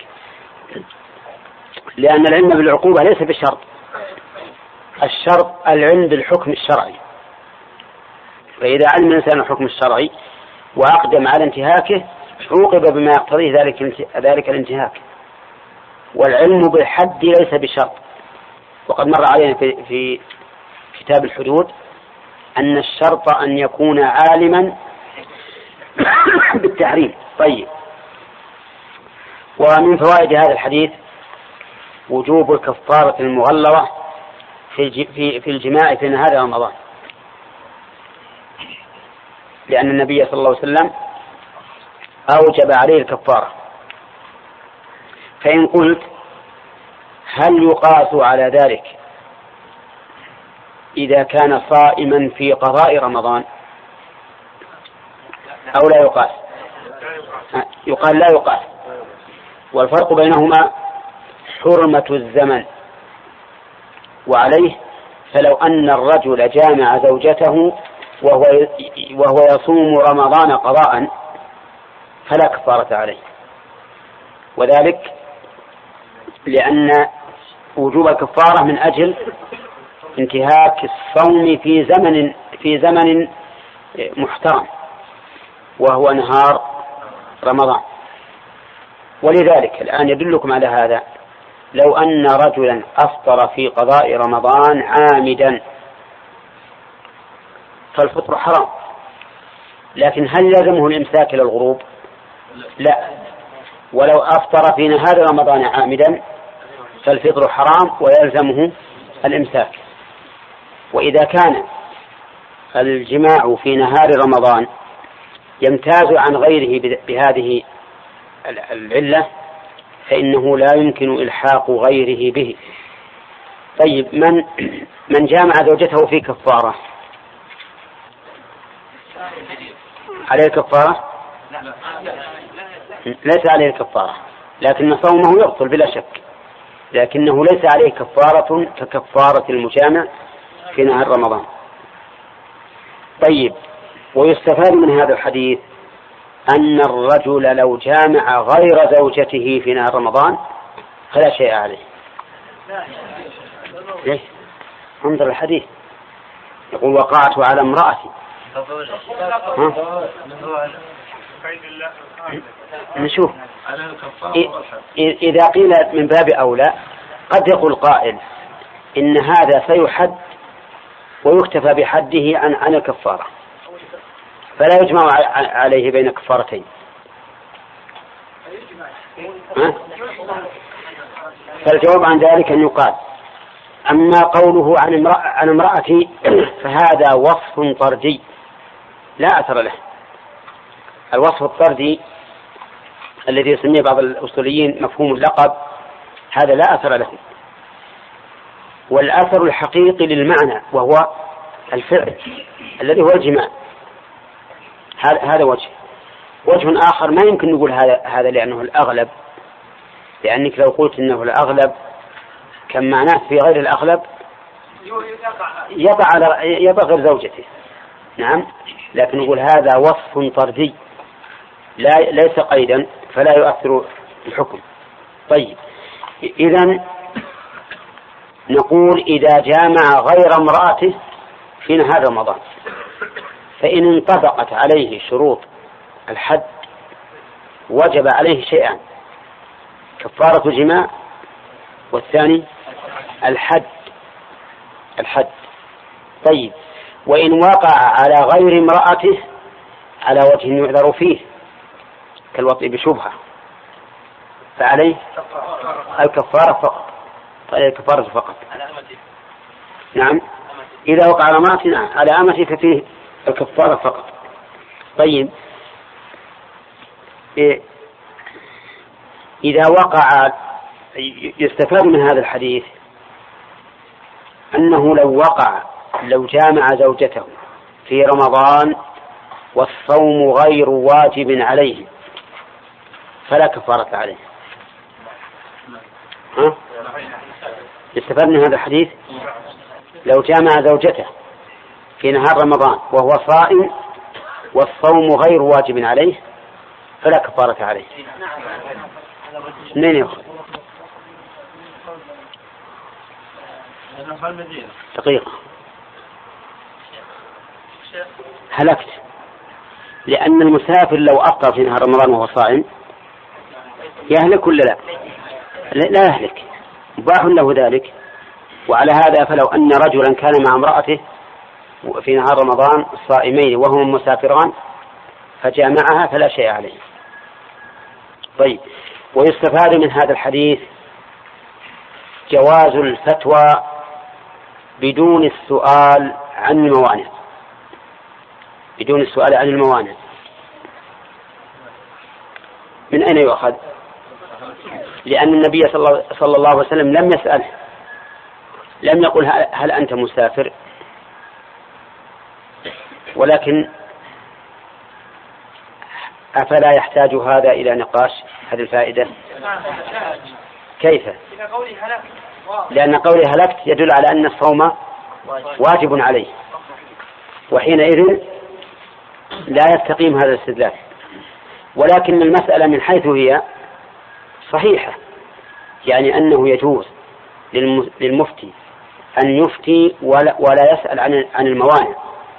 لأن العلم بالعقوبة ليس بشرط، الشرط العلم بالحكم الشرعي، فإذا علم الإنسان الحكم الشرعي وأقدم على انتهاكه عوقب بما يقتضيه ذلك ذلك الانتهاك، والعلم بالحد ليس بشرط. وقد مر علينا في, في كتاب الحدود أن الشرط أن يكون عالما بالتحريم. طيب، ومن فوائد هذا الحديث وجوب الكفارة المغلظة في في الجماع في نهار رمضان، لأن النبي صلى الله عليه وسلم أوجب عليه الكفارة. فإن قلت هل يقاس على ذلك إذا كان صائما في قضاء رمضان أو لا يقاس؟ يقال لا يقاس، والفرق بينهما حرمة الزمن. وعليه فلو أن الرجل جامع زوجته وهو وهو يصوم رمضان قضاء فلا كفارة عليه، وذلك لأن وجوب الكفارة من أجل انتهاك الصوم في زمن في زمن محترم وهو نهار رمضان. ولذلك الآن يدلكم على هذا، لو أن رجلا أفطر في قضاء رمضان عامدا فالفطر حرام، لكن هل لزمه الإمساك إلى الغروب؟ لا. ولو أفطر في نهار رمضان عامدا فالفطر حرام ويلزمه الإمساك. وإذا كان الجماع في نهار رمضان يمتاز عن غيره بهذه العلة فإنه لا يمكن إلحاق غيره به. طيب، من من جامع زوجته في كفارة عليه كفارة؟ ليس عليه كفارة، لكن صومه يبطل بلا شك، لكنه ليس عليه كفارة ككفارة المجامع في نهار رمضان. طيب، ويستفاد من هذا الحديث أن الرجل لو جامع غير زوجته في نهار رمضان فلا شيء عليه. ليش؟ انظر الحديث يقول وقعت على امرأتي. نشوف إذا قيل من باب أولى قد يقول قائل إن هذا سيحد ويكتفى بحده عن عن الكفارة، فلا يجمع عليه بين كفارتين. فالجواب عن ذلك أن يقال أما قوله عن امرأة عن امرأتي فهذا وصف طردي لا أثر له. الوصف الطردي الذي يسميه بعض الأصوليين مفهوم اللقب هذا لا أثر له، والأثر الحقيقي للمعنى وهو الفعل الذي هو الجماع. هذا وجه. وجه آخر ما يمكن نقول هذا هذا لأنه الأغلب، لأنك لو قلت إنه الأغلب كان معناه في غير الأغلب يقع على يقع غير زوجته. نعم، لكن نقول هذا وصف طردي لا ليس قيدا فلا يؤثر الحكم. طيب، إذن نقول إذا جامع غير امرأته في نهار رمضان فإن انطبقت عليه شروط الحد وجب عليه شيئان: كفارة الجماع، والثاني الحد الحد طيب، وإن وقع على غير امرأته على وجه يعذر فيه كالوطء بشبهة فعليه الكفارة فقط. طيب، الكفارة فقط. نعم، إذا وقع على امرأة على أمته ففيه الكفارة فقط. طيب، إذا وقع يستفاد من هذا الحديث أنه لو وقع لو جامع زوجته في رمضان والصوم غير واجب عليه فلا كفارة عليه. ها؟ يستفاد من هذا الحديث لو جامع زوجته في نهار رمضان وهو صائم والصوم غير واجب عليه فلا كفارة عليه. اثنين يا أخي دقيقة هلكت، لأن المسافر لو أفطر في نهار رمضان وهو صائم يهلك ولا لا؟ لا يهلك، مباح له ذلك. وعلى هذا فلو أن رجلا كان مع امرأته في نهار رمضان الصائمين وهم مسافران فجامعها فلا شيء عليه. طيب، ويستفاد من هذا الحديث جواز الفتوى بدون السؤال عن الموانع بدون السؤال عن الموانع. من أين يؤخذ؟ لأن النبي صلى الله عليه وسلم لم يسأله، لم يقل هل أنت مسافر، ولكن أفلا يحتاج هذا إلى نقاش؟ هذه الفائدة كيف؟ لأن قولي هلكت يدل على أن الصوم واجب عليه، وحينئذ لا يستقيم هذا الاستدلال. ولكن المسألة من حيث هي صحيحة، يعني أنه يجوز للمفتي أن يفتي ولا, ولا يسأل عن عن الموانع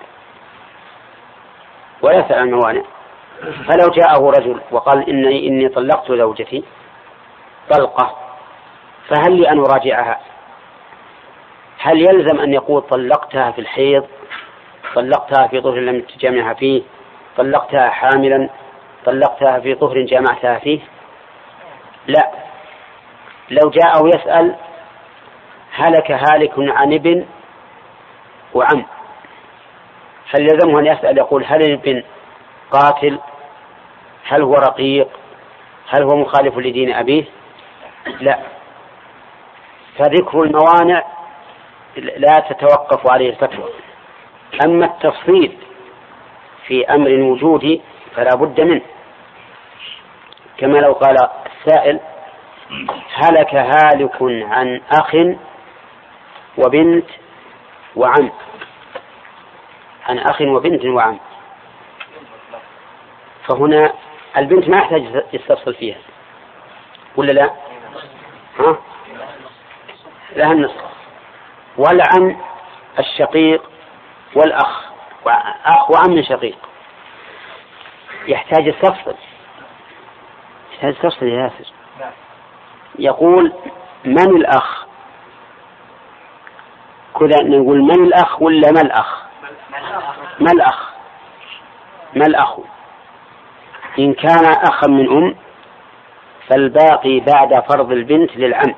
ولا يسأل عن الموانع. فلو جاءه رجل وقال إني إني طلقت زوجتي طلقة فهل لي أن أراجعها؟ هل يلزم أن يقول طلقتها في الحيض، طلقتها في طهر لم تجامعها فيه، طلقتها حاملا، طلقتها في طهر جامعتها فيه؟ لا. لو جاءه يسأل هلك هالك عن ابن وعم، هل يلزمه أن يسأل يقول هل الابن قاتل، هل هو رقيق، هل هو مخالف لدين أبيه؟ لا. فذكر الموانع لا تتوقف عليه الفتوى. أما التفصيل في أمر وجودي فلا بد منه، كما لو قال السائل هلك هالك عن أخ وبنت وعم، عن أخ وبنت وعم، فهنا البنت ما يحتاج يستفصل فيها ولا لا؟ ها؟ لها النصف. والعم الشقيق والأخ أخ وعم شقيق يحتاج يستفصل، يحتاج يستفصل يا ياسر. يقول من الأخ؟ كذا نقول من الأخ ولا ما الأخ؟ ما الأخ؟ ما الأخ؟ إن كان أخا من أم فالباقي بعد فرض البنت للعم،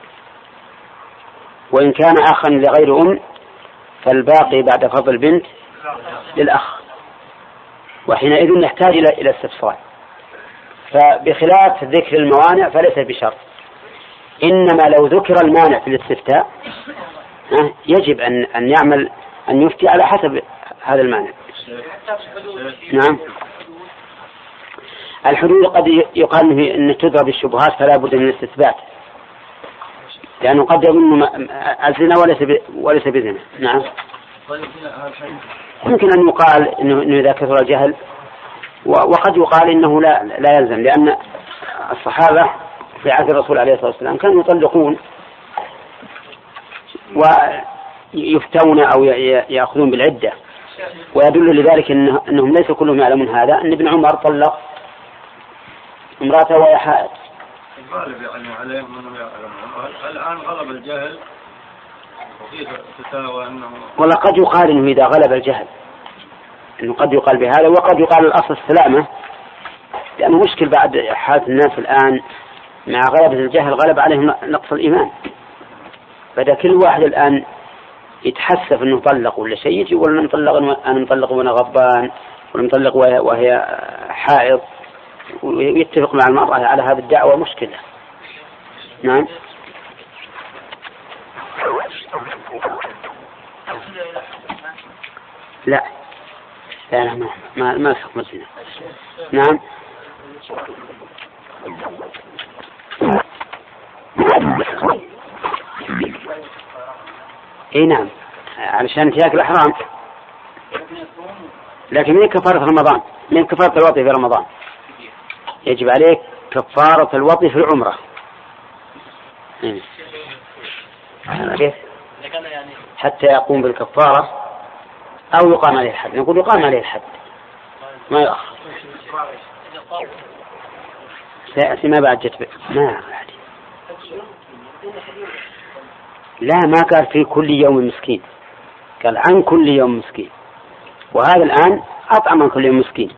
وإن كان أخا لغير أم فالباقي بعد فرض البنت للأخ، وحينئذ نحتاج إلى إلى استفصال. فبخلاف ذكر الموانع فليس بشرط، إنما لو ذكر المانع في الاستفتاء يجب أن أن يعمل أن يفتي على حسب هذا المانع. نعم. الحدود قد يقال أن تضرب الشبهات فلا بد من الاستثبات، لأنه قد يظن الزنا وليس وليس بزنا. نعم. ممكن أن يقال إنه, إنه إذا كثر الجهل، وقد يقال إنه لا لا يلزم، لأن الصحابة في عهد الرسول عليه الصلاة والسلام كانوا يطلقون ويفتون أو يأخذون بالعدة، ويدل لذلك إنه أنهم ليس كلهم يعلمون هذا. أن ابن عمر طلق امرأته وهي حائض. الغالب يعني عليهم أنهم يعلمون. الآن غلب الجهل وفيه فتاوى أنه ولا قد يقال إنه إذا غلب الجهل، إنه قد يقال بهذا، وقد يقال الأصل السلامة، لأنه مشكل بعد حالة الناس الآن مع غلبة الجهل غلب عليهم نقص الإيمان. بدأ كل واحد الآن يتحسف إنه طلق ولا شيء، يجي ولا مطلق أنا مطلق وأنا غضبان، ولا مطلق وهي حائض، ويتفق مع المرأة على هذه الدعوة. مشكلة. نعم. لا لا لا ما ما ما الحكم الزنا. نعم. اي نعم، علشان انتهاك الأحرام، لكن من كفارة رمضان، من كفارة الوطي في رمضان يجب عليك كفارة الوطي في العمرة. حتى يقوم بالكفارة أو يقام عليه الحد. نقول يقام عليه الحد ما يؤخر. سيأتي ما بعد جت ما لا ما قال في كل يوم مسكين، قال عن كل يوم مسكين، وهذا الآن أطعم عن كل يوم مسكين.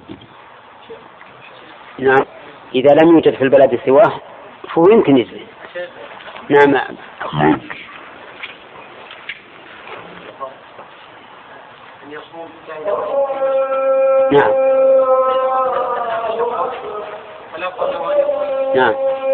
نعم. إذا لم يوجد في البلد سواه فهو يمكن يجري. نعم. نعم. نعم.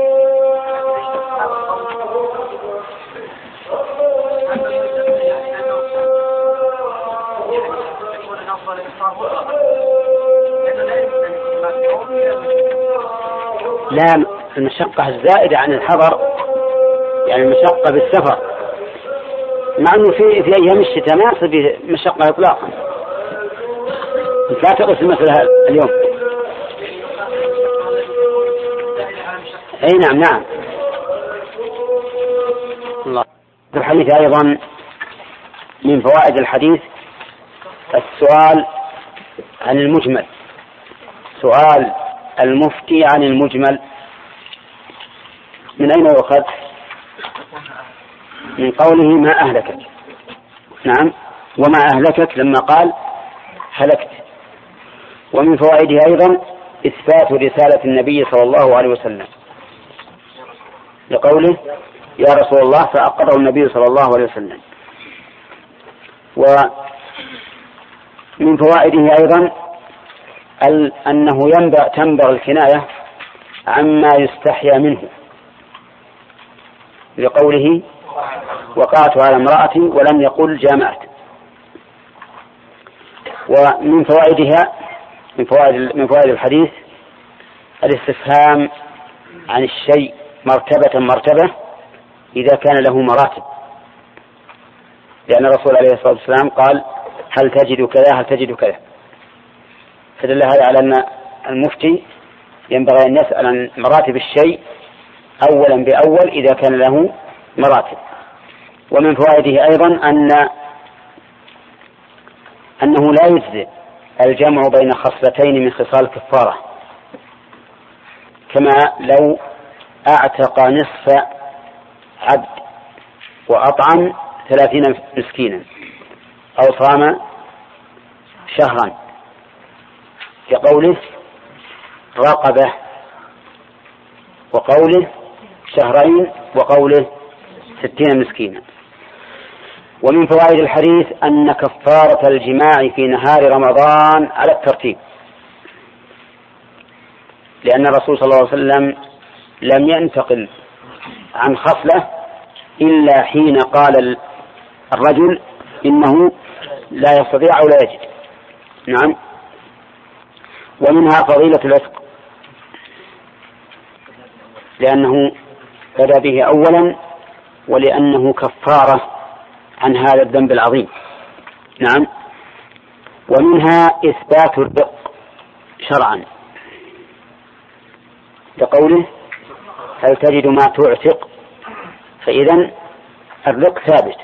لا، المشقة الزائدة عن الحضر، يعني المشقة بالسفر، مع أنه في في أيام الشتاء ما يصير مشقة إطلاقا. لا تقص مثل اليوم. أي نعم. نعم. الله. الحديث أيضا من فوائد الحديث السؤال عن المجمل، سؤال المفتي عن المجمل من أين يؤخذ؟ من قوله ما أهلكك. نعم. وما أهلكك لما قال هلكت. ومن فوائده أيضا إثبات رسالة النبي صلى الله عليه وسلم لقوله يا رسول الله فأقره النبي صلى الله عليه وسلم. ومن فوائده أيضا أنه ينبغي تنبغي الكناية عما يستحيا منه لقوله وقعت على امرأتي ولم يقل جامعت. ومن فوائدها من فوائد من فوائد الحديث الاستفهام عن الشيء مرتبة مرتبة إذا كان له مراتب، لأن الرسول عليه الصلاة والسلام قال هل تجد كذا هل تجد كذا. فدل هذا على أن المفتي ينبغي أن يسأل عن مراتب الشيء أولا بأول إذا كان له مراتب. ومن فوائده أيضا أن أنه لا يجزئ الجمع بين خصلتين من خصال الكفارة، كما لو أعتق نصف عبد وأطعم ثلاثين مسكينا أو صام شهرا، كقوله رقبة وقوله شهرين وقوله ستين مسكينا. ومن فوائد الحديث أن كفارة الجماع في نهار رمضان على الترتيب، لأن الرسول صلى الله عليه وسلم لم ينتقل عن خصلة إلا حين قال الرجل إنه لا يستطيع أو لا يجد. نعم. ومنها فضيلة العتق، لأنه بدأ به أولا ولأنه كفارة عن هذا الذنب العظيم. نعم. ومنها إثبات الرق شرعا، كقوله هل تجد ما تعتق، فإذا الرق ثابت.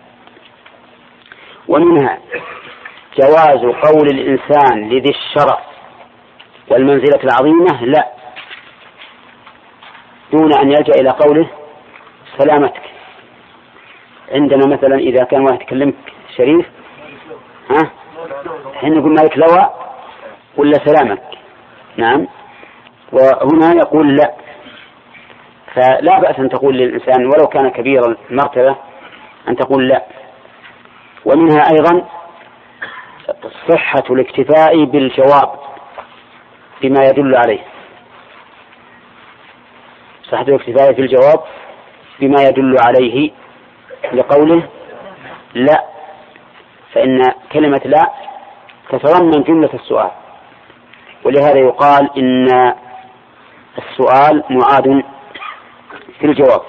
ومنها جواز قول الإنسان لذي الشرف والمنزلة العظيمة لا، دون أن يلجأ إلى قوله سلامتك. عندنا مثلا إذا كان واحد يكلمك شريف ها حين نقول مالك لوى ولا سلامك. نعم. وهنا يقول لا، فلا بأس أن تقول للإنسان ولو كان كبير المرتبة أن تقول لا. ومنها أيضا صحة الاكتفاء بالجواب بما يدل عليه، صحة الاكتفاء في الجواب بما يدل عليه، لقوله لا، فإن كلمة لا تتضمن جملة السؤال، ولهذا يقال إن السؤال معاد في الجواب.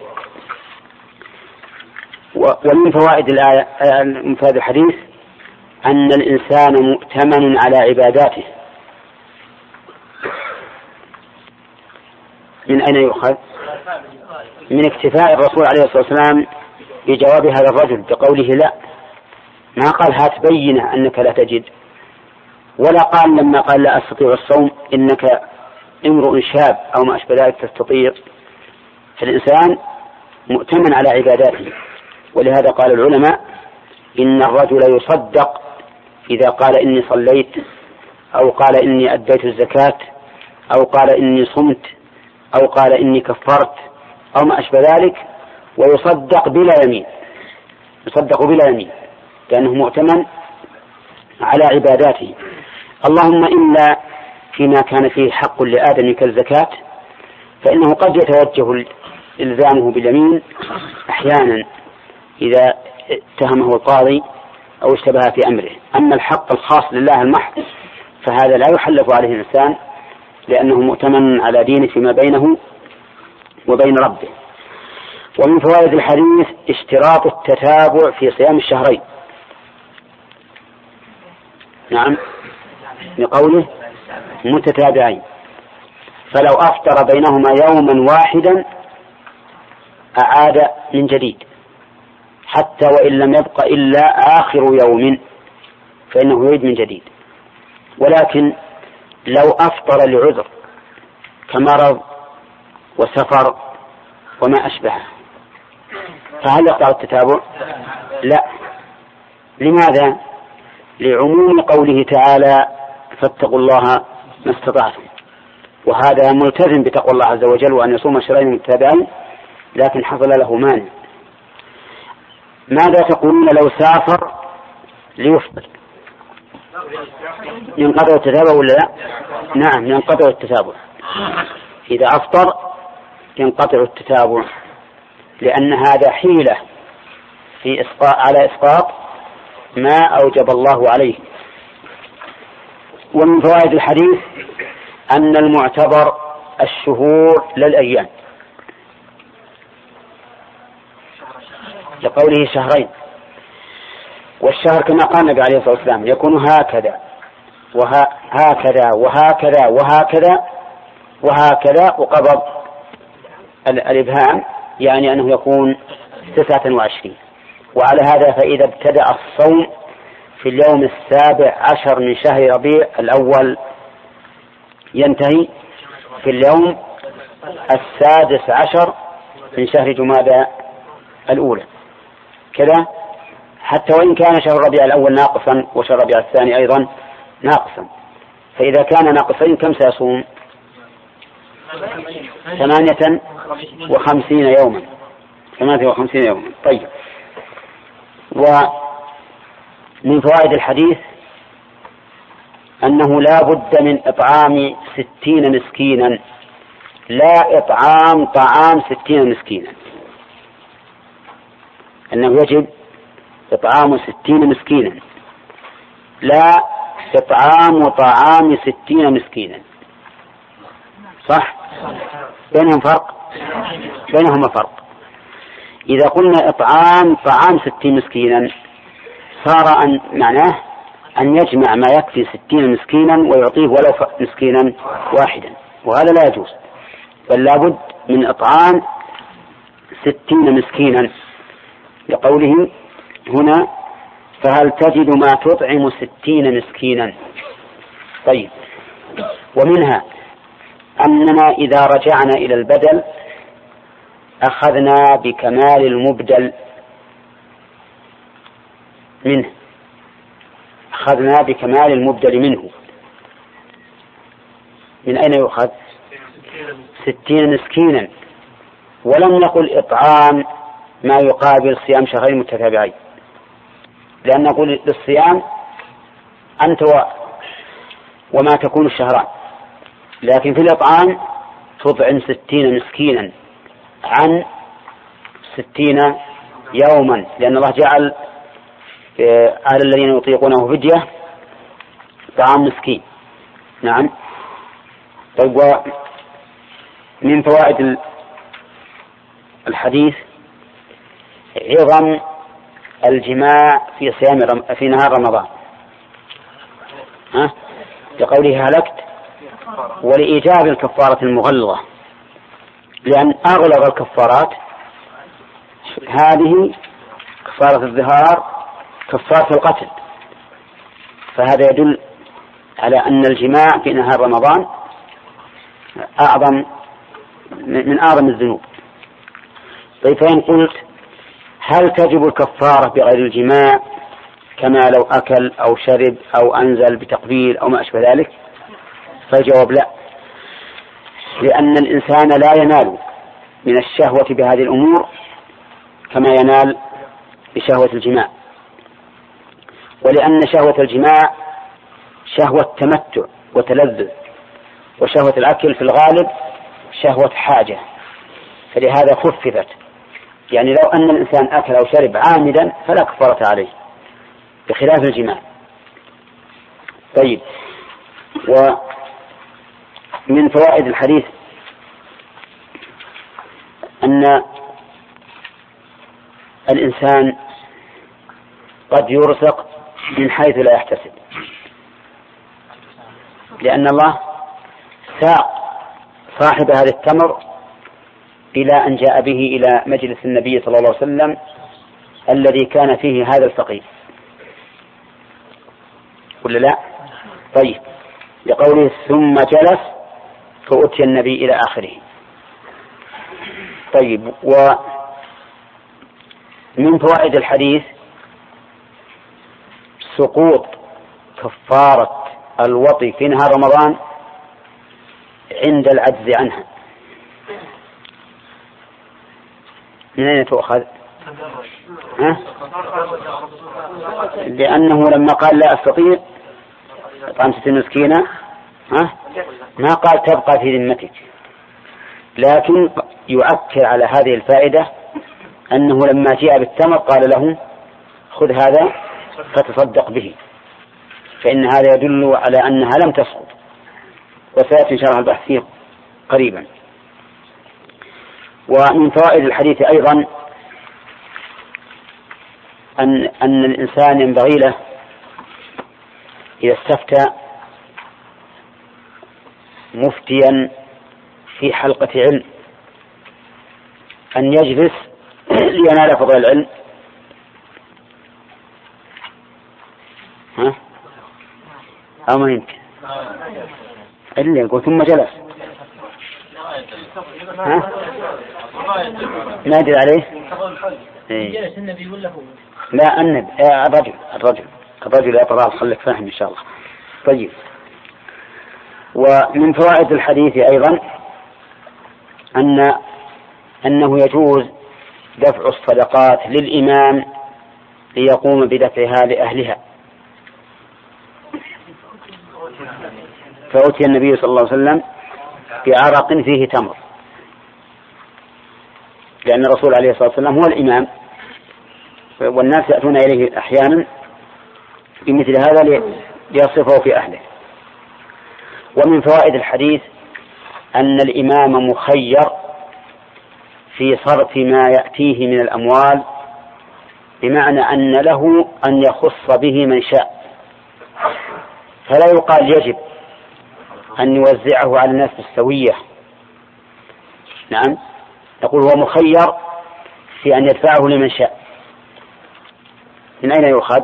ومن فوائد الآية من فوائد الحديث أن الإنسان مؤتمن على عباداته. من أين يؤخذ؟ من اكتفاء الرسول عليه الصلاة والسلام بجواب هذا الرجل بقوله لا، ما قال هات بينة أنك لا تجد، ولا قال لما قال لا أستطيع الصوم إنك امرؤ شاب أو ما أشبه ذلك تستطيع. فالإنسان مؤتمن على عباداته، ولهذا قال العلماء إن الرجل يصدق إذا قال إني صليت، أو قال إني أديت الزكاة، أو قال إني صمت، أو قال إني كفرت، أو ما أشبه ذلك، ويصدق بلا يمين، يصدق بلا يمين لأنه مؤتمن على عباداته. اللهم إلا فيما كان فيه حق لآدم كالزكاة، فإنه قد يتوجه إلزامه باليمين أحيانا إذا اتهمه القاضي أو اشتبه في أمره. أما الحق الخاص لله المحض فهذا لا يحلف عليه الإنسان، لأنه مؤتمن على دينه فيما بينه وبين ربه. ومن فوائد الحديث اشتراط التتابع في صيام الشهرين. نعم، لقوله متتابعين، فلو أفطر بينهما يوما واحدا أعاد من جديد، حتى وإن لم يبق إلا آخر يوم فإنه يعيد من جديد. ولكن لو أفطر لعذر كمرض وسفر وما أشبهه فهل يقطع التتابع؟ لا. لماذا؟ لعموم قوله تعالى فاتقوا الله ما استطعتم، وهذا ملتزم بتقوى الله عز وجل وأن يصوم شهرين متتابعين، لكن حصل له مانع. ماذا تقولون لو سافر ليفطر؟ ينقطع التتابع ولا لا؟ نعم، ينقطع التتابع. إذا أفطر ينقطع التتابع، لأن هذا حيلة في إسقاط على إسقاط ما أوجب الله عليه. ومن فوائد الحديث أن المعتبر الشهور لا الأيام، لقوله شهرين، والشهر كما قال النبي عليه الصلاة والسلام يكون هكذا وهكذا وهكذا وهكذا وهكذا وقبض الإبهام، يعني أنه يكون تسعة وعشرين. وعلى هذا فإذا ابتدأ الصوم في اليوم السابع عشر من شهر ربيع الأول ينتهي في اليوم السادس عشر من شهر جمادى الأولى كذا، حتى وإن كان شهر ربيع الأول ناقصا وشهر ربيع الثاني أيضا ناقصا. فإذا كان ناقصين كم سيصوم؟ ثمانية وخمسين يوما ثمانية وخمسين يوما. طيب، ومن فوائد الحديث أنه لا بد من إطعام ستين مسكينا، لا إطعام طعام ستين مسكينا، أنه يجب إطعام ستين مسكينا لا إطعام طعام ستين مسكينا. صح؟ بينهم فرق؟ بينهما فرق. إذا قلنا إطعام طعام ستين مسكينا صار أن معناه أن يجمع ما يكفي ستين مسكينا ويعطيه ولو مسكينا واحدا، وهذا لا يجوز، بل لابد من إطعام ستين مسكينا، لقوله هنا فهل تجد ما تطعم ستين مسكينا. طيب، ومنها أننا إذا رجعنا إلى البدل أخذنا بكمال المبدل منه، أخذنا بكمال المبدل منه. من أين يؤخذ؟ ستين مسكينا، ولم نقل إطعام ما يقابل صيام شهرين متتابعين، لأن نقول للصيام أنت وما تكون الشهران، لكن في الإطعام تطعم ستين مسكينا عن ستين يوما، لأن الله جعل على الذين يطيقونه فدية طعام مسكين. نعم. طيب، ومن فوائد الحديث عظم الجماع في صيام رم... في نهار رمضان، ها؟ لقوله هلكت، ولإيجاب الكفارة المغلظة، لأن أغلظ الكفارات هذه كفارة الظهار كفارة القتل، فهذا يدل على أن الجماع في نهار رمضان أعظم من أعظم الذنوب. طيب، فإن قلت هل تجب الكفارة بغير الجماع كما لو أكل أو شرب أو أنزل بتقبيل أو ما أشبه ذلك؟ فالجواب لا، لأن الإنسان لا ينال من الشهوة بهذه الأمور كما ينال بشهوة الجماع، ولأن شهوة الجماع شهوة تمتع وتلذذ، وشهوة الأكل في الغالب شهوة حاجة، فلهذا خففت. يعني لو أن الإنسان أكل أو شرب عامدا فلا كفارة عليه، بخلاف الجماع. طيب، ومن فوائد الحديث أن الإنسان قد يرزق من حيث لا يحتسب، لأن الله ساق صاحب هذا التمر إلى أن جاء به إلى مجلس النبي صلى الله عليه وسلم الذي كان فيه هذا الفقير، ولا لا؟ طيب، لقوله ثم جلس فأتي النبي إلى آخره. طيب، ومن فوائد الحديث سقوط كفارة الوطي في نهار رمضان عند العجز عنها. من أين تؤخذ؟ ها؟ لأنه لما قال لا أستطيع طعام ستين مسكينة، ها؟ ما قال تبقى في ذمتك، لكن يؤكد على هذه الفائدة أنه لما جاء بالتمر قال له خذ هذا فتصدق به، فإن هذا يدل على أنها لم تسقط، وسيأتي إن شاء الله البحث فيه قريبا. ومن فوائد الحديث أيضا أن أن الإنسان ينبغي له إذا استفتى مفتيا في حلقة علم أن يجلس لينال فضل العلم. ها؟ أو ما يمكن إلا يقول ثم جلس. ها؟ ما يدل عليه؟ إيه؟ لا النبي الرجل الرجل الرجل يا طلال خليك فاهم إن شاء الله. طيب. ومن فوائد الحديث أيضا أن أنه يجوز دفع الصدقات للإمام ليقوم بدفعها لأهلها. فأتي النبي صلى الله عليه وسلم بعرق فيه تمر، لأن الرسول عليه الصلاة والسلام هو الإمام والناس يأتون إليه أحيانا بمثل هذا ليصفه في أهله. ومن فوائد الحديث أن الإمام مخير في صرف ما يأتيه من الأموال، بمعنى أن له أن يخص به من شاء، فلا يقال يجب أن يوزعه على الناس بالسوية. نعم، يقول هو مخير في أن يدفعه لمن شاء. من أين يؤخذ؟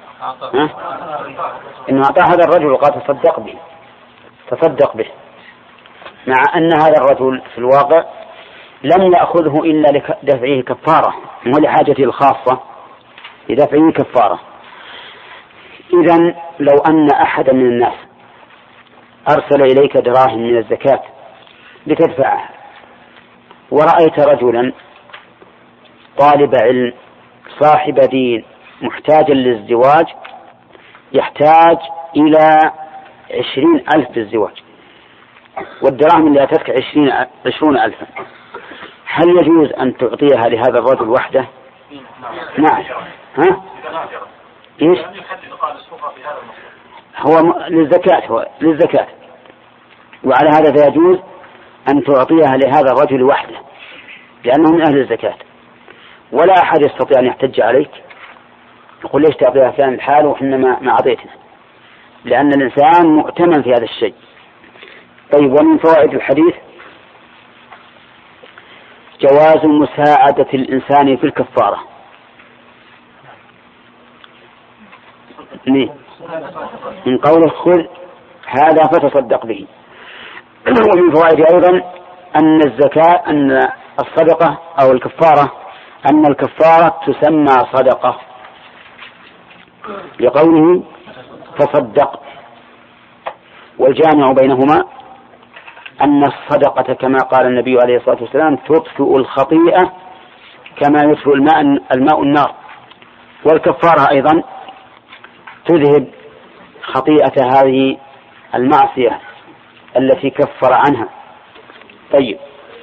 إنه أعطاه هذا الرجل وقال تصدق به تصدق به، مع أن هذا الرجل في الواقع لم يأخذه إلا لدفعه كفارة ولحاجته الخاصة لدفعه كفارة. إذن لو أن أحدا من الناس أرسل إليك دراهم من الزكاة لتدفعها، ورأيت رجلا طالب علم صاحب دين محتاجا للزواج يحتاج إلى عشرين ألف بالزواج، والدراهم اللي أتتك عشرين عشرون ألفا، هل يجوز أن تعطيها لهذا الرجل وحده؟ نعم. ها؟ إيش؟ هو للزكاة هو للزكاة وعلى هذا فيجوز أن تعطيها لهذا الرجل وحده لأنه من أهل الزكاة، ولا أحد يستطيع أن يحتج عليك يقول ليش تعطيها فلان الحال وإحنا ما أعطيتنا، لأن الإنسان مؤتمن في هذا الشيء. طيب. ومن فوائد الحديث جواز مساعدة الإنسان في الكفارة. من قوله خذ هذا فتصدق به. ومن فوائد أيضا أن الزكاة أن الصدقة أو الكفارة أن الكفارة تسمى صدقة لقوله تصدق، والجامع بينهما أن الصدقة كما قال النبي عليه الصلاة والسلام تطفئ الخطيئة كما يطفئ الماء الماء النار، والكفارة أيضا تذهب خطيئة هذه المعصية التي كفر عنها. طيب.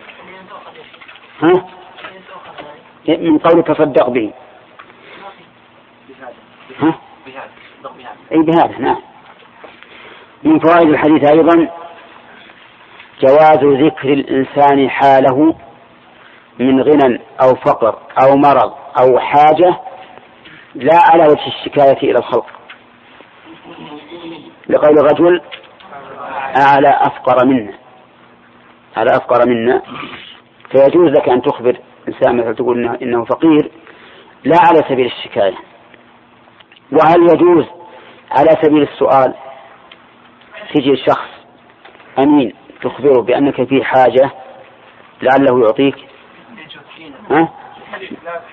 ها؟ من قول تصدق به. ها؟ أي بهذا. نعم. من فوائد الحديث أيضا جواز ذكر الإنسان حاله من غنى أو فقر أو مرض أو حاجة لا على وجه الشكاية إلى الخلق، لقول الرجل أعلى أفقر منا على أفقر منا، فيجوز لك أن تخبر إنسان مثل تقول إنه فقير لا على سبيل الشكاية. وهل يجوز على سبيل السؤال؟ تجي الشخص أمين تخبره بأنك في حاجة لعله يعطيك. ها؟